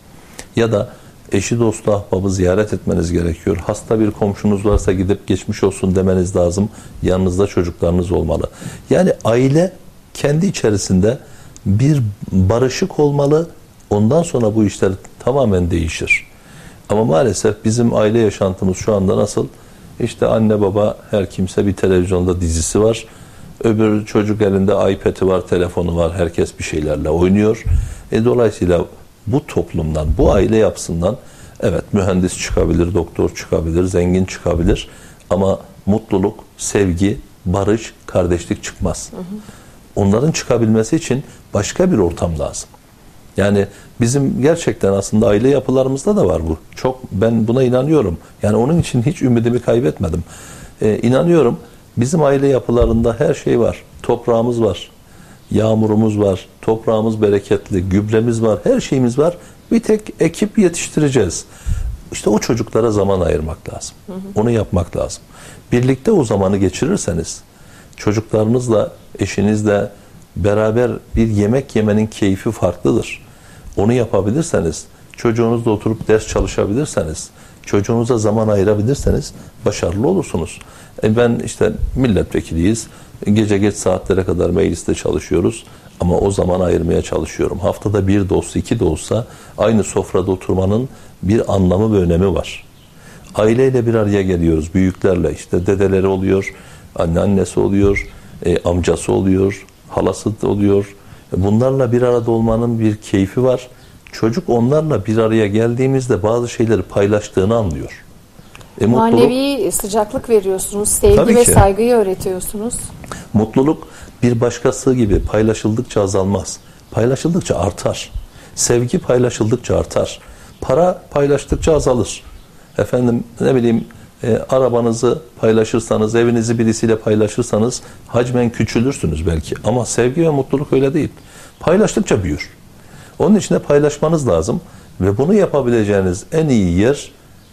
Ya da eşi dostu ahbabı ziyaret etmeniz gerekiyor. Hasta bir komşunuz varsa gidip geçmiş olsun demeniz lazım. Yanınızda çocuklarınız olmalı. Yani aile kendi içerisinde bir barışık olmalı. Ondan sonra bu işler tamamen değişir. Ama maalesef bizim aile yaşantımız şu anda nasıl? İşte anne baba her kimse bir televizyonda dizisi var. Öbür çocuk elinde iPad'i var, telefonu var. Herkes bir şeylerle oynuyor. E dolayısıyla bu toplumdan, bu aile yapısından evet mühendis çıkabilir, doktor çıkabilir, zengin çıkabilir. Ama mutluluk, sevgi, barış, kardeşlik çıkmaz. Hı hı. Onların çıkabilmesi için başka bir ortam lazım. Yani bizim gerçekten aslında aile yapılarımızda da var bu. Çok ben buna inanıyorum. Yani onun için hiç ümidimi kaybetmedim. Ee, inanıyorum bizim aile yapılarında her şey var. Toprağımız var. Yağmurumuz var. Toprağımız bereketli. Gübremiz var. Her şeyimiz var. Bir tek ekip yetiştireceğiz. İşte o çocuklara zaman ayırmak lazım. Hı hı. Onu yapmak lazım. Birlikte o zamanı geçirirseniz çocuklarınızla, eşinizle beraber bir yemek yemenin keyfi farklıdır. Onu yapabilirseniz, çocuğunuzla oturup ders çalışabilirseniz, çocuğunuza zaman ayırabilirseniz başarılı olursunuz. E ben işte milletvekiliyiz. Gece geç saatlere kadar mecliste çalışıyoruz. Ama o zaman ayırmaya çalışıyorum. Haftada bir de olsa, iki de olsa aynı sofrada oturmanın bir anlamı ve önemi var. Aileyle bir araya geliyoruz. Büyüklerle işte dedeleri oluyor, anneannesi oluyor, e, amcası oluyor, halası oluyor. Bunlarla bir arada olmanın bir keyfi var. Çocuk onlarla bir araya geldiğimizde bazı şeyleri paylaştığını anlıyor. E, Manevi mutluluk, sıcaklık veriyorsunuz, sevgi tabii ve ki. saygıyı öğretiyorsunuz. Mutluluk bir başkası gibi paylaşıldıkça azalmaz. Paylaşıldıkça artar. Sevgi paylaşıldıkça artar. Para paylaştıkça azalır. Efendim ne bileyim e, arabanızı paylaşırsanız, evinizi birisiyle paylaşırsanız hacmen küçülürsünüz belki. Ama sevgi ve mutluluk öyle değil. Paylaştıkça büyür. Onun için de paylaşmanız lazım. Ve bunu yapabileceğiniz en iyi yer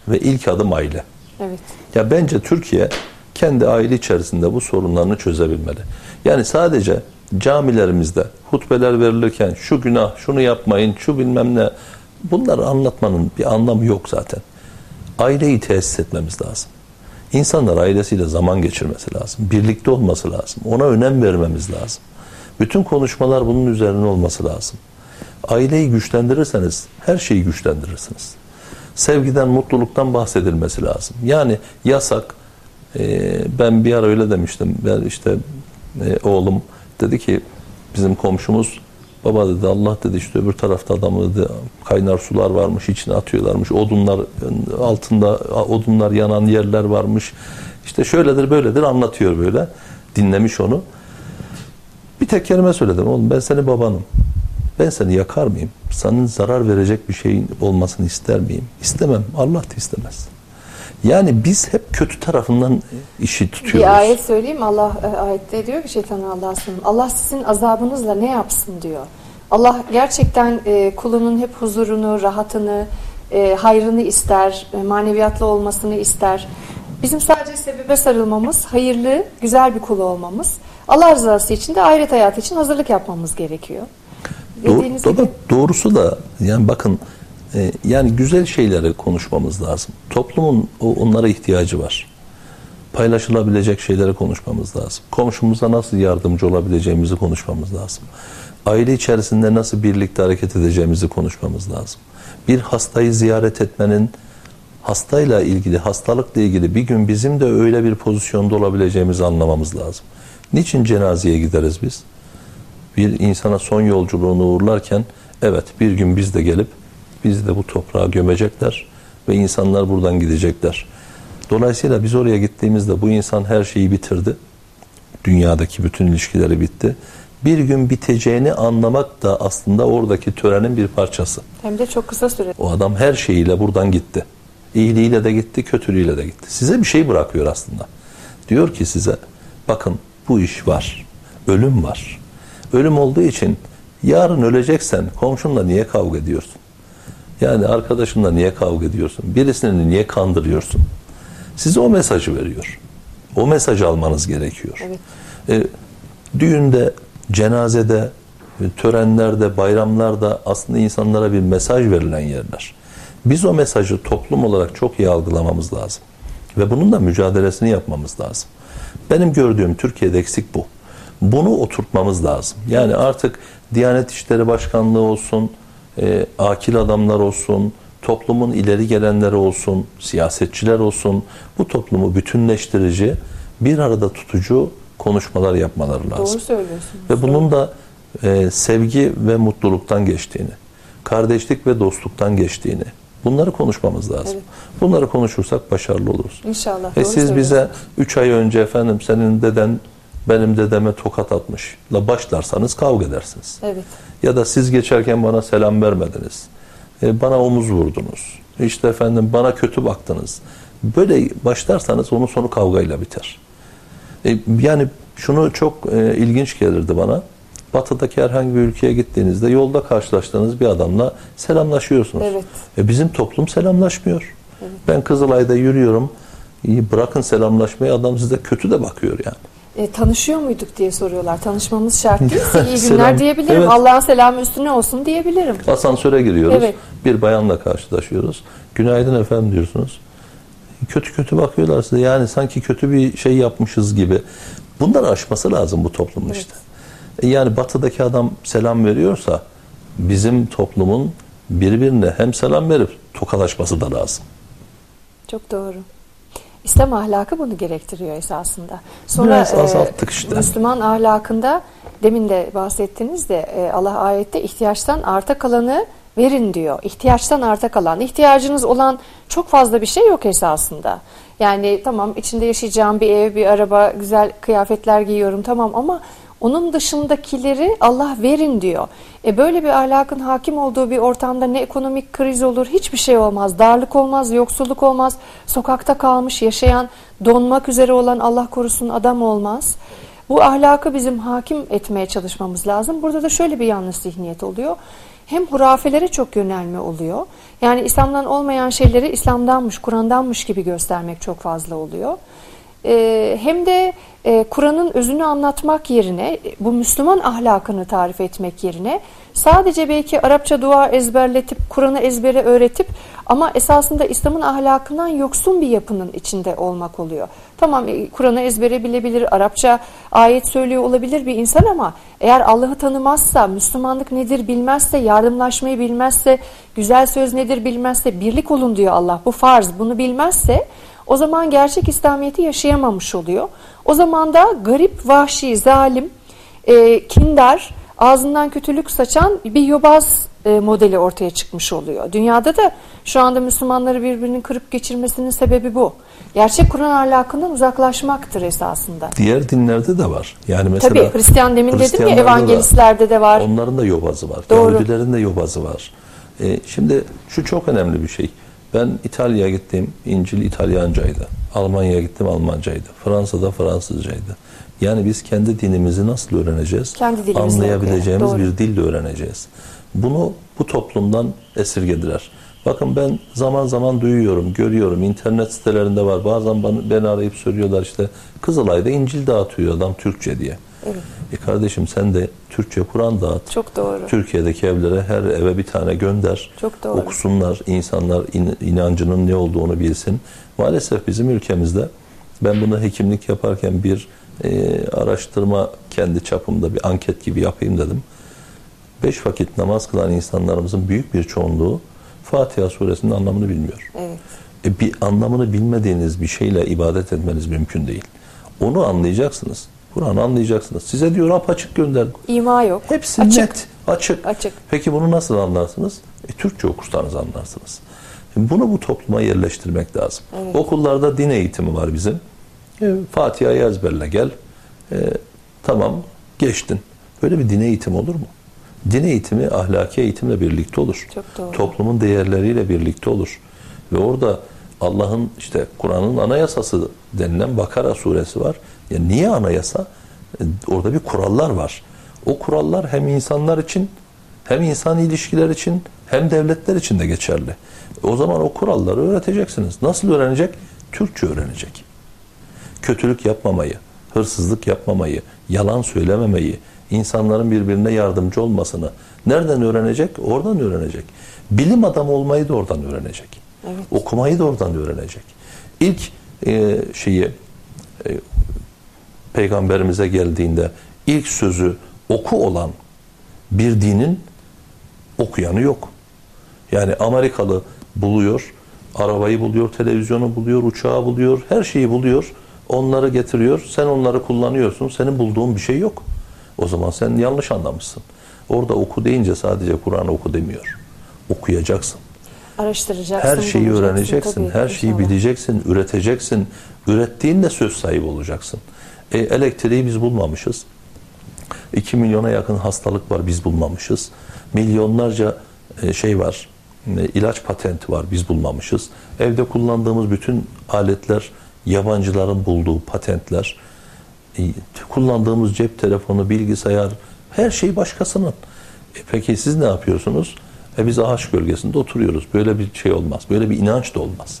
ve ilk adım aile. Evet. Ya bence Türkiye kendi aile içerisinde bu sorunlarını çözebilmeli. Yani sadece camilerimizde hutbeler verilirken şu günah, şunu yapmayın, şu bilmem ne, bunları anlatmanın bir anlamı yok zaten. Aileyi tesis etmemiz lazım. İnsanlar ailesiyle zaman geçirmesi lazım. Birlikte olması lazım. Ona önem vermemiz lazım. Bütün konuşmalar bunun üzerine olması lazım. Aileyi güçlendirirseniz her şeyi güçlendirirsiniz. Sevgiden, mutluluktan bahsedilmesi lazım. Yani yasak, e, ben bir ara öyle demiştim. Ben işte e, oğlum dedi ki bizim komşumuz, baba dedi, Allah dedi işte öbür tarafta adamı dedi kaynar sular varmış, içine atıyorlarmış, odunlar altında, odunlar yanan yerler varmış, işte şöyledir böyledir anlatıyor böyle. Dinlemiş onu. Bir tek kelime söyledim, oğlum ben senin babanım. Ben seni yakar mıyım? Senin zarar verecek bir şeyin olmasını ister miyim? İstemem. Allah da istemez. Yani biz hep kötü tarafından işi tutuyoruz. Bir ayet söyleyeyim. Allah e, ayette diyor ki şeytanın Allah'a sığınırım. Allah sizin azabınızla ne yapsın diyor. Allah gerçekten e, kulunun hep huzurunu, rahatını, e, hayrını ister, e, maneviyatlı olmasını ister. Bizim sadece sebebe sarılmamız, hayırlı, güzel bir kul olmamız. Allah rızası için de ahiret hayatı için hazırlık yapmamız gerekiyor. Doğru, gibi... Doğrusu da yani bakın e, yani güzel şeyleri konuşmamız lazım. Toplumun o, onlara ihtiyacı var. Paylaşılabilecek şeyleri konuşmamız lazım. Komşumuza nasıl yardımcı olabileceğimizi konuşmamız lazım. Aile içerisinde nasıl birlikte hareket edeceğimizi konuşmamız lazım. Bir hastayı ziyaret etmenin hastayla ilgili, hastalıkla ilgili bir gün bizim de öyle bir pozisyonda olabileceğimizi anlamamız lazım. Niçin cenazeye gideriz biz? Bir insana son yolculuğunu uğurlarken evet bir gün biz de gelip biz de bu toprağa gömecekler ve insanlar buradan gidecekler. Dolayısıyla biz oraya gittiğimizde bu insan her şeyi bitirdi. Dünyadaki bütün ilişkileri bitti. Bir gün biteceğini anlamak da aslında oradaki törenin bir parçası. Hem de çok kısa sürede. O adam her şeyiyle buradan gitti. İyiliğiyle de gitti, kötülüğüyle de gitti. Size bir şey bırakıyor aslında. Diyor ki size bakın bu iş var. Ölüm var. Ölüm olduğu için yarın öleceksen komşunla niye kavga ediyorsun? Yani arkadaşınla niye kavga ediyorsun? Birisini niye kandırıyorsun? Size o mesajı veriyor. O mesajı almanız gerekiyor. Evet. E, düğünde, cenazede, törenlerde, bayramlarda aslında insanlara bir mesaj verilen yerler. Biz o mesajı toplum olarak çok iyi algılamamız lazım. Ve bunun da mücadelesini yapmamız lazım. Benim gördüğüm Türkiye'de eksik bu. Bunu oturtmamız lazım. Yani artık Diyanet İşleri Başkanlığı olsun, e, akil adamlar olsun, toplumun ileri gelenleri olsun, siyasetçiler olsun, bu toplumu bütünleştirici, bir arada tutucu konuşmalar yapmaları lazım. Doğru söylüyorsunuz. Ve bunun da e, sevgi ve mutluluktan geçtiğini, kardeşlik ve dostluktan geçtiğini, bunları konuşmamız lazım. Evet. Bunları konuşursak başarılı oluruz. İnşallah. E siz bize üç ay önce efendim senin deden benim dedeme tokat atmışla başlarsanız kavga edersiniz. Evet. Ya da siz geçerken bana selam vermediniz. E, bana omuz vurdunuz. İşte efendim bana kötü baktınız. Böyle başlarsanız onun sonu kavgayla biter. E, yani şunu çok e, ilginç gelirdi bana. Batı'daki herhangi bir ülkeye gittiğinizde yolda karşılaştığınız bir adamla selamlaşıyorsunuz. Evet. E, bizim toplum selamlaşmıyor. Evet. Ben Kızılay'da yürüyorum. İyi, bırakın selamlaşmayı, adam size kötü de bakıyor yani. E, tanışıyor muyduk diye soruyorlar. Tanışmamız şart değilse iyi Selam. günler diyebilirim. Evet. Allah'ın selamı üstüne olsun diyebilirim. Asansöre giriyoruz. Evet. Bir bayanla karşılaşıyoruz. Günaydın efendim diyorsunuz. Kötü kötü bakıyorlar size. Yani sanki kötü bir şey yapmışız gibi. Bunları aşması lazım bu toplumun Evet. işte. E yani Batı'daki adam selam veriyorsa bizim toplumun birbirine hem selam verip tokalaşması da lazım. Çok doğru. İslam ahlakı bunu gerektiriyor esasında. Sonra Biraz azalttık işte. E, Müslüman ahlakında demin de bahsettiniz de e, Allah ayette ihtiyaçtan arta kalanı verin diyor. İhtiyaçtan arta kalan. İhtiyacınız olan çok fazla bir şey yok esasında. Yani tamam içinde yaşayacağım bir ev, bir araba, güzel kıyafetler giyiyorum tamam ama onun dışındakileri Allah verin diyor. E böyle bir ahlakın hakim olduğu bir ortamda ne ekonomik kriz olur, hiçbir şey olmaz. Darlık olmaz, yoksulluk olmaz. Sokakta kalmış, yaşayan, donmak üzere olan Allah korusun adam olmaz. Bu ahlakı bizim hakim etmeye çalışmamız lazım. Burada da şöyle bir yanlış zihniyet oluyor. hem hurafelere çok yönelme oluyor. Yani İslam'dan olmayan şeyleri İslam'danmış, Kur'an'danmış gibi göstermek çok fazla oluyor. Ee, hem de e, Kur'an'ın özünü anlatmak yerine, bu Müslüman ahlakını tarif etmek yerine sadece belki Arapça dua ezberletip, Kur'an'ı ezbere öğretip ama esasında İslam'ın ahlakından yoksun bir yapının içinde olmak oluyor. Tamam, Kur'an'ı ezbere bilebilir, Arapça ayet söylüyor olabilir bir insan ama eğer Allah'ı tanımazsa, Müslümanlık nedir bilmezse, yardımlaşmayı bilmezse, güzel söz nedir bilmezse, birlik olun diyor Allah, bu farz, bunu bilmezse o zaman gerçek İslamiyet'i yaşayamamış oluyor. O zaman da garip, vahşi, zalim, e, kindar, ağzından kötülük saçan bir yobaz e, modeli ortaya çıkmış oluyor. Dünyada da şu anda Müslümanları birbirinin kırıp geçirmesinin sebebi bu. Gerçek Kur'an ahlakından uzaklaşmaktır esasında. Diğer dinlerde de var. Yani mesela tabii Hristiyan demin dedim ya, evangelistlerde de var. Onların da yobazı var. Doğru. Yahudilerin de yobazı var. E, şimdi şu çok önemli bir şey. Ben İtalya'ya gittim, İncil İtalyancaydı. Almanya'ya gittim, Almancaydı. Fransa'da Fransızcaydı. Yani biz kendi dinimizi nasıl öğreneceğiz? Kendi Anlayabileceğimiz yani. bir dille öğreneceğiz. Bunu bu toplumdan esirgediler. Bakın ben zaman zaman duyuyorum, görüyorum. İnternet sitelerinde var. Bazen bana, beni arayıp soruyorlar işte Kızılay'da İncil dağıtıyor adam Türkçe diye. Evet. E kardeşim sen de Türkçe Kur'an dağıt. Çok doğru. Türkiye'deki evlere her eve bir tane gönder. Çok doğru. Okusunlar, insanlar in, inancının ne olduğunu bilsin. Maalesef bizim ülkemizde ben bunu hekimlik yaparken bir e, araştırma kendi çapımda bir anket gibi yapayım dedim. Beş vakit namaz kılan insanlarımızın büyük bir çoğunluğu Fatiha suresinin anlamını bilmiyor. Evet. E, bir anlamını bilmediğiniz bir şeyle ibadet etmeniz mümkün değil. Onu anlayacaksınız. Kur'an'ı anlayacaksınız. Size diyor apaçık gönderdim. İma yok. Hepsi açık. net, açık. Açık. Peki bunu nasıl anlarsınız? E, Türkçe okursanız anlarsınız. Şimdi bunu bu topluma yerleştirmek lazım. Evet. Okullarda din eğitimi var bizim. E, Fatiha'yı ezberle gel. E, tamam, geçtin. Böyle bir din eğitimi olur mu? Din eğitimi ahlaki eğitimle birlikte olur. Çok doğru. Toplumun değerleriyle birlikte olur. Ve orada Allah'ın işte Kur'an'ın anayasası denilen Bakara suresi var. Ya niye anayasa? E, orada bir kurallar var. O kurallar hem insanlar için, hem insan ilişkiler için, hem devletler için de geçerli. O zaman o kuralları öğreteceksiniz. Nasıl öğrenecek? Türkçe öğrenecek. Kötülük yapmamayı, hırsızlık yapmamayı, yalan söylememeyi, insanların birbirine yardımcı olmasını nereden öğrenecek? Oradan öğrenecek. Bilim adamı olmayı da oradan öğrenecek. Evet. Okumayı da oradan öğrenecek. İlk e, şeyi e, Peygamberimize geldiğinde ilk sözü oku olan bir dinin okuyanı yok. Yani Amerikalı buluyor, arabayı buluyor, televizyonu buluyor, uçağı buluyor, her şeyi buluyor. Onları getiriyor, sen onları kullanıyorsun, senin bulduğun bir şey yok. O zaman sen yanlış anlamışsın. Orada oku deyince sadece Kur'an oku demiyor. Okuyacaksın. Araştıracaksın. Her şeyi öğreneceksin, tabii, her şeyi inşallah. bileceksin, üreteceksin. Ürettiğinde söz sahibi olacaksın. E, elektriği biz bulmamışız. iki milyona yakın hastalık var, biz bulmamışız. Milyonlarca e, şey var, e, ilaç patenti var, biz bulmamışız. Evde kullandığımız bütün aletler, yabancıların bulduğu patentler. E, kullandığımız cep telefonu, bilgisayar, her şey başkasının. E, peki siz ne yapıyorsunuz? E, biz ağaç gölgesinde oturuyoruz. Böyle bir şey olmaz. Böyle bir inanç da olmaz.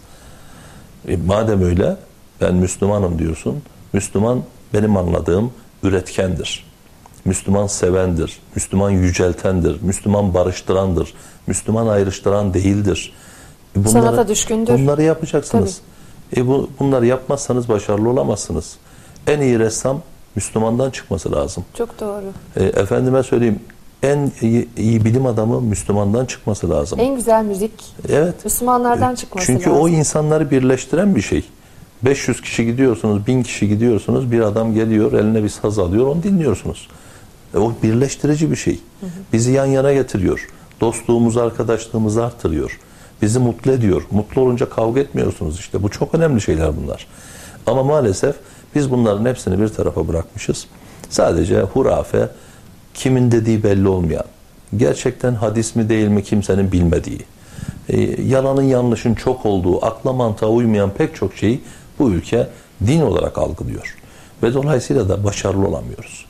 E, madem öyle, ben Müslümanım diyorsun. Müslüman benim anladığım üretkendir. Müslüman sevendir. Müslüman yüceltendir. Müslüman barıştırandır. Müslüman ayrıştıran değildir. E, bunları, Sanata düşkündür. Bunları yapacaksınız. E, bu, bunları yapmazsanız başarılı olamazsınız. En iyi ressam Müslümandan çıkması lazım. Çok doğru. E, efendime söyleyeyim, en iyi, iyi bilim adamı Müslümandan çıkması lazım. En güzel müzik evet. Müslümanlardan çıkması Çünkü lazım. Çünkü o insanları birleştiren bir şey. beş yüz kişi gidiyorsunuz, bin kişi gidiyorsunuz, bir adam geliyor, eline bir saz alıyor, onu dinliyorsunuz. E, o birleştirici bir şey. Hı hı. Bizi yan yana getiriyor. Dostluğumuzu, arkadaşlığımızı artırıyor. Bizi mutlu ediyor. Mutlu olunca kavga etmiyorsunuz işte. Bu çok önemli şeyler bunlar. Ama maalesef biz bunların hepsini bir tarafa bırakmışız. Sadece hurafe, kimin dediği belli olmayan, gerçekten hadis mi değil mi kimsenin bilmediği, e, yalanın yanlışın çok olduğu, akla mantığa uymayan pek çok şeyi bu ülke din olarak algılıyor. Ve dolayısıyla da başarılı olamıyoruz.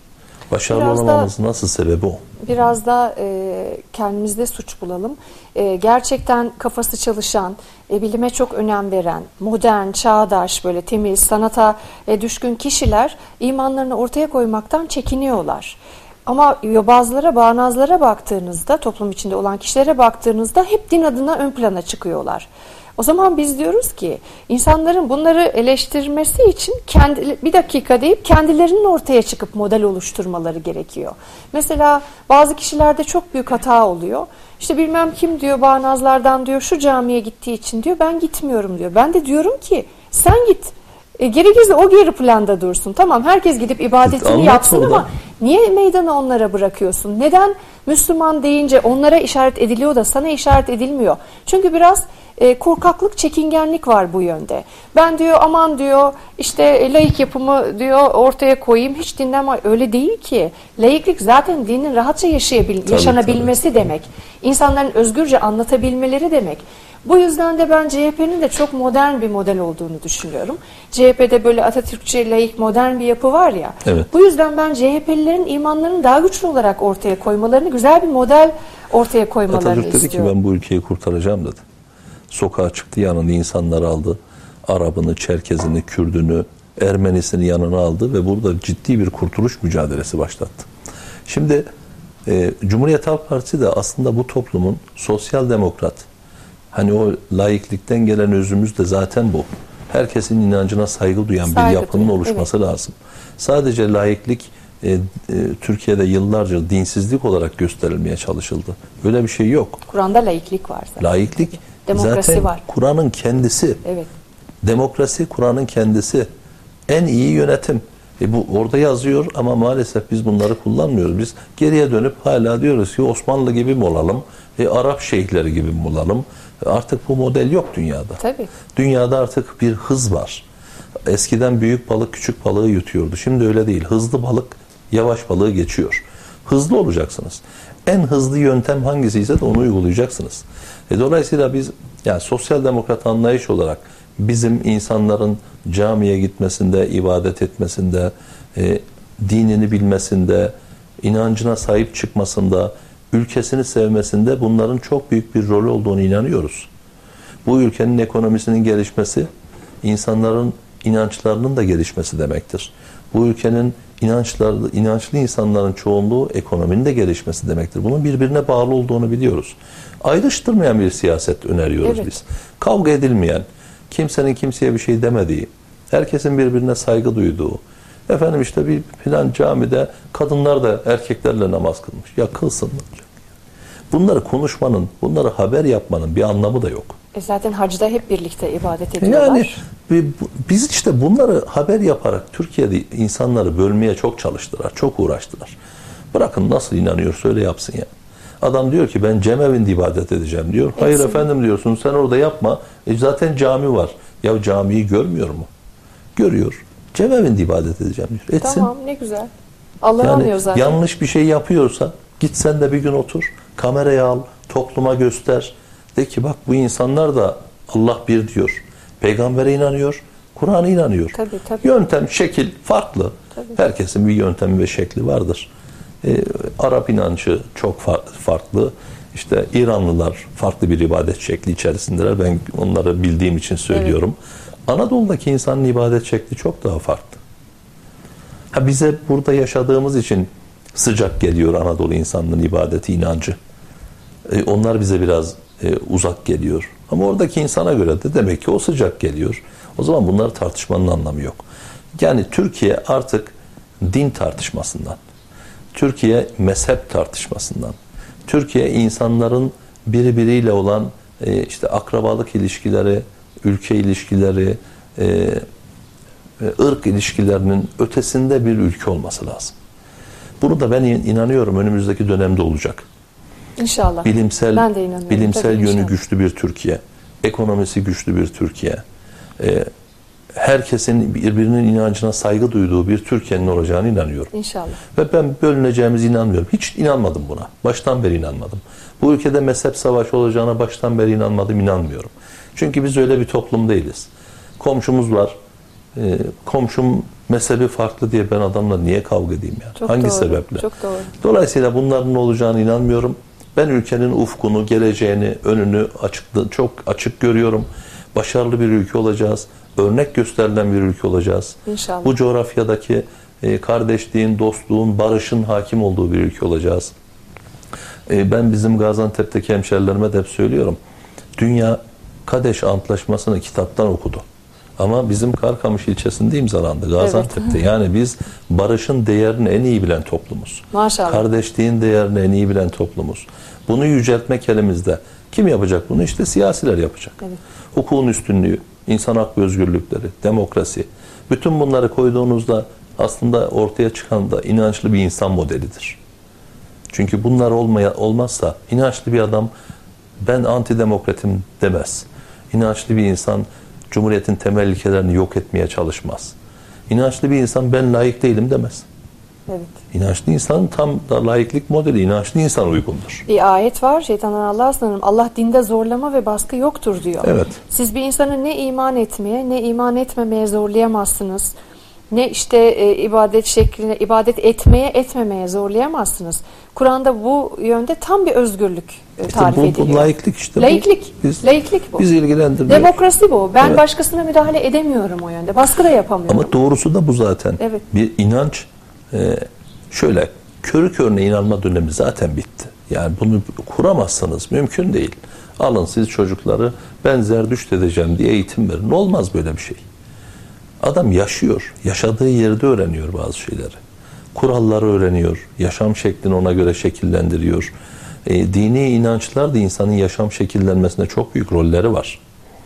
Başarılı Biraz olamamızın da, nasıl sebebi o? Biraz da e, kendimizde suç bulalım. E, gerçekten kafası çalışan, e, bilime çok önem veren, modern, çağdaş, böyle temiz, sanata e, düşkün kişiler imanlarını ortaya koymaktan çekiniyorlar. Ama bazılara, bağnazlara baktığınızda, toplum içinde olan kişilere baktığınızda hep din adına ön plana çıkıyorlar. O zaman biz diyoruz ki insanların bunları eleştirmesi için kendi, bir dakika deyip kendilerinin ortaya çıkıp model oluşturmaları gerekiyor. Mesela bazı kişilerde çok büyük hata oluyor. İşte bilmem kim diyor, bağnazlardan diyor şu camiye gittiği için diyor ben gitmiyorum diyor. Ben de diyorum ki sen git. E, gerekirse o geri planda dursun. Tamam, herkes gidip ibadetini Anlat yapsın orada. ama niye meydanı onlara bırakıyorsun? Neden Müslüman deyince onlara işaret ediliyor da sana işaret edilmiyor? Çünkü biraz e, korkaklık, çekingenlik var bu yönde. Ben diyor aman diyor işte e, laik yapımı diyor ortaya koyayım, hiç dinlemem. Öyle değil ki. Laiklik zaten dinin rahatça yaşayabil Tabii, yaşanabilmesi tabii. demek. İnsanların özgürce anlatabilmeleri demek. Bu yüzden de ben C H P'nin de çok modern bir model olduğunu düşünüyorum. C H P'de böyle Atatürkçe, laik, modern bir yapı var ya. Evet. Bu yüzden ben C H P'lilerin imanlarını daha güçlü olarak ortaya koymalarını, güzel bir model ortaya koymalarını Atatürk dedi istiyorum. ki ben bu ülkeyi kurtaracağım dedi. Sokağa çıktı, yanında insanları aldı. Arabını, Çerkezini, Kürdünü, Ermenisini yanına aldı ve burada ciddi bir kurtuluş mücadelesi başlattı. Şimdi e, Cumhuriyet Halk Partisi de aslında bu toplumun sosyal demokrat, hani o laiklikten gelen özümüz de zaten bu. Herkesin inancına saygı duyan Saygı bir yapının duyan, oluşması evet. lazım. Sadece laiklik e, e, Türkiye'de yıllarca dinsizlik olarak gösterilmeye çalışıldı. Böyle bir şey yok. Kur'an'da laiklik var zaten. Laiklik Demokrasi zaten var. Kur'an'ın kendisi. Evet. Demokrasi Kur'an'ın kendisi. En iyi yönetim. E bu orada yazıyor ama maalesef biz bunları kullanmıyoruz. Biz geriye dönüp hala diyoruz ki Osmanlı gibi mi olalım? E, Arap şeyhleri gibi mi olalım? E, artık bu model yok dünyada. Tabii. Dünyada artık bir hız var. Eskiden büyük balık küçük balığı yutuyordu. Şimdi öyle değil. Hızlı balık yavaş balığı geçiyor. Hızlı olacaksınız. En hızlı yöntem hangisiyse de onu uygulayacaksınız. E, dolayısıyla biz yani sosyal demokrat anlayış olarak bizim insanların camiye gitmesinde, ibadet etmesinde, e, dinini bilmesinde, inancına sahip çıkmasında, ülkesini sevmesinde bunların çok büyük bir rolü olduğunu inanıyoruz. Bu ülkenin ekonomisinin gelişmesi, insanların inançlarının da gelişmesi demektir. Bu ülkenin inançları, inançlı insanların çoğunluğu ekonominin de gelişmesi demektir. Bunun birbirine bağlı olduğunu biliyoruz. Ayrıştırmayan bir siyaset öneriyoruz evet. biz. Kavga edilmeyen, kimsenin kimseye bir şey demediği, herkesin birbirine saygı duyduğu, efendim işte bir filan camide kadınlar da erkeklerle namaz kılmış. Ya kılsın. Bunları konuşmanın, bunları haber yapmanın bir anlamı da yok. E zaten hacda hep birlikte ibadet ediyorlar. Yani biz işte bunları haber yaparak Türkiye'de insanları bölmeye çok çalıştılar, çok uğraştılar. Bırakın nasıl inanıyorsa öyle yapsın ya. Adam diyor ki ben cemevinde ibadet edeceğim diyor. Hayır Etsin. efendim diyorsun sen orada yapma. E zaten cami var. Ya camiyi görmüyor mu? Görüyor. Cemevinde ibadet edeceğim diyor. Etsin. Tamam ne güzel. Allah yani anlıyor zaten. Yanlış bir şey yapıyorsa git sen de bir gün otur. Kameraya al. Topluma göster. De ki bak bu insanlar da Allah bir diyor. Peygambere inanıyor. Kur'an'a inanıyor. Tabii, tabii. Yöntem, şekil farklı. Tabii. Herkesin bir yöntemi ve şekli vardır. Ee, Arap inancı çok farklı. İşte İranlılar farklı bir ibadet şekli içerisindeler. Ben onları bildiğim için söylüyorum. Evet. Anadolu'daki insanın ibadet şekli çok daha farklı. Ha bize burada yaşadığımız için sıcak geliyor Anadolu insanının ibadeti, inancı. Ee, onlar bize biraz e, uzak geliyor. Ama oradaki insana göre de demek ki o sıcak geliyor. O zaman bunları tartışmanın anlamı yok. Yani Türkiye artık din tartışmasından, Türkiye mezhep tartışmasından, Türkiye insanların birbiriyle olan e, işte akrabalık ilişkileri, ülke ilişkileri, e, ırk ilişkilerinin ötesinde bir ülke olması lazım. Bunu da ben inanıyorum önümüzdeki dönemde olacak. İnşallah. Bilimsel, ben de inanıyorum. bilimsel Tabii, yönü inşallah. güçlü bir Türkiye, ekonomisi güçlü bir Türkiye, e, herkesin birbirinin inancına saygı duyduğu bir Türkiye'nin olacağını inanıyorum. İnşallah. Ve ben bölüneceğimizi inanmıyorum. Hiç inanmadım buna. Baştan beri inanmadım. Bu ülkede mezhep savaşı olacağına baştan beri inanmadım, inanmıyorum. Çünkü biz öyle bir toplum değiliz. Komşumuz var. e, komşum mezhebi farklı diye ben adamla niye kavga edeyim yani? Çok Hangi doğru, sebeple? Çok doğru. Dolayısıyla bunların olacağını inanmıyorum. Ben ülkenin ufkunu, geleceğini, önünü açık, çok açık görüyorum. Başarılı bir ülke olacağız. Örnek gösterilen bir ülke olacağız. İnşallah. Bu coğrafyadaki e, kardeşliğin, dostluğun, barışın hakim olduğu bir ülke olacağız. E, ben bizim Gaziantep'teki hemşerilerime de hep söylüyorum. Dünya Kadeş Antlaşması'nı kitaptan okudu. Ama bizim Karkamış ilçesinde imzalandı, Gaziantep'te. Evet. Yani biz barışın değerini en iyi bilen toplumuz. Maşallah. Kardeşliğin değerini en iyi bilen toplumuz. Bunu yüceltmek elimizde. Kim yapacak bunu? İşte siyasiler yapacak. Evet. Hukukun üstünlüğü, insan hak ve özgürlükleri, demokrasi. Bütün bunları koyduğunuzda aslında ortaya çıkan da inançlı bir insan modelidir. Çünkü bunlar olmaya, olmazsa inançlı bir adam ben antidemokratim demez. İnançlı bir insan Cumhuriyetin temel ilkelerini yok etmeye çalışmaz. İnançlı bir insan ben layık değilim demez. Evet. İnançlı insanın tam da layıklık modeli inançlı insan uygundur. Bir ayet var, şeytandan Allah'a sığınırım. Allah dinde zorlama ve baskı yoktur diyor. Evet. Siz bir insanı ne iman etmeye ne iman etmemeye zorlayamazsınız. Ne işte e, ibadet şekline, ibadet etmeye etmemeye zorlayamazsınız. Kur'an'da bu yönde tam bir özgürlük e, tarif işte bu, ediliyor. Bu layıklık işte. Layıklık. Bu, biz, layıklık bu. Biz ilgilendirmiyor. Demokrasi bu. Ben evet. başkasına müdahale edemiyorum o yönde. Baskı da yapamıyorum. Ama doğrusu da bu zaten. Evet. Bir inanç e, şöyle körü körüne inanma dönemi zaten bitti. Yani bunu kuramazsanız mümkün değil. Alın siz çocukları ben zerdüşt edeceğim diye eğitim verin. Olmaz böyle bir şey. Adam yaşıyor. Yaşadığı yerde öğreniyor bazı şeyleri. Kuralları öğreniyor. Yaşam şeklini ona göre şekillendiriyor. E, dini inançlar da insanın yaşam şekillenmesinde çok büyük rolleri var.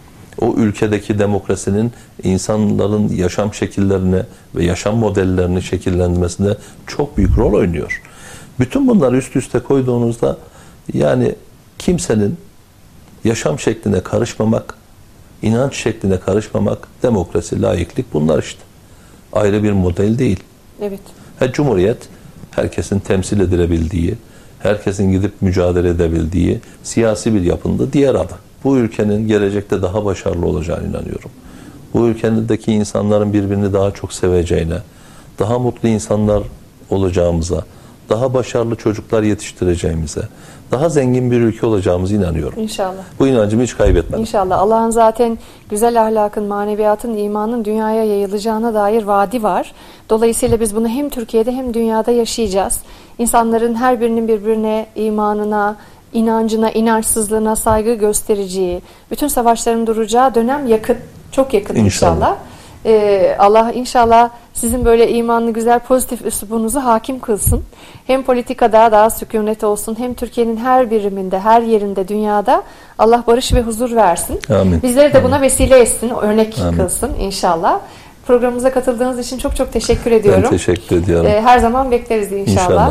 O ülkedeki demokrasinin insanların yaşam şekillerini ve yaşam modellerini şekillendirmesinde çok büyük rol oynuyor. Bütün bunları üst üste koyduğunuzda yani kimsenin yaşam şekline karışmamak, inanç şekline karışmamak, demokrasi, layıklık bunlar işte. Ayrı bir model değil. Evet. Ha, Cumhuriyet herkesin temsil edilebildiği, herkesin gidip mücadele edebildiği siyasi bir yapında diğer adı. Bu ülkenin gelecekte daha başarılı olacağına inanıyorum. Bu ülkedeki insanların birbirini daha çok seveceğine, daha mutlu insanlar olacağımıza, daha başarılı çocuklar yetiştireceğimize, daha zengin bir ülke olacağımıza inanıyorum. İnşallah. Bu inancımı hiç kaybetmedim. İnşallah. Allah'ın zaten güzel ahlakın, maneviyatın, imanın dünyaya yayılacağına dair vaadi var. Dolayısıyla biz bunu hem Türkiye'de hem dünyada yaşayacağız. İnsanların her birinin birbirine, imanına, inancına, inançsızlığına saygı göstereceği, bütün savaşların duracağı dönem yakın, çok yakın inşallah. inşallah. Ee, Allah inşallah sizin böyle imanlı, güzel, pozitif üslubunuzu hakim kılsın. Hem politikada daha sükunet olsun, hem Türkiye'nin her biriminde, her yerinde, dünyada Allah barış ve huzur versin. Amin. Bizleri de buna Amin. vesile etsin, örnek Amin. kılsın inşallah. Programımıza katıldığınız için çok çok teşekkür ediyorum. Ben teşekkür ediyorum. Ee, her zaman bekleriz inşallah. İnşallah.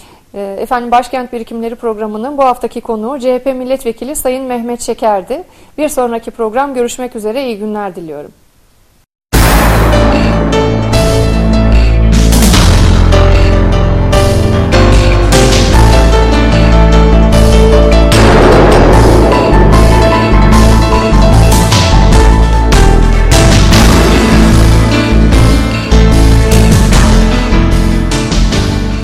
Efendim Başkent Birikimleri programının bu haftaki konuğu C H P Milletvekili Sayın Mehmet Şeker'di. Bir sonraki program görüşmek üzere, iyi günler diliyorum.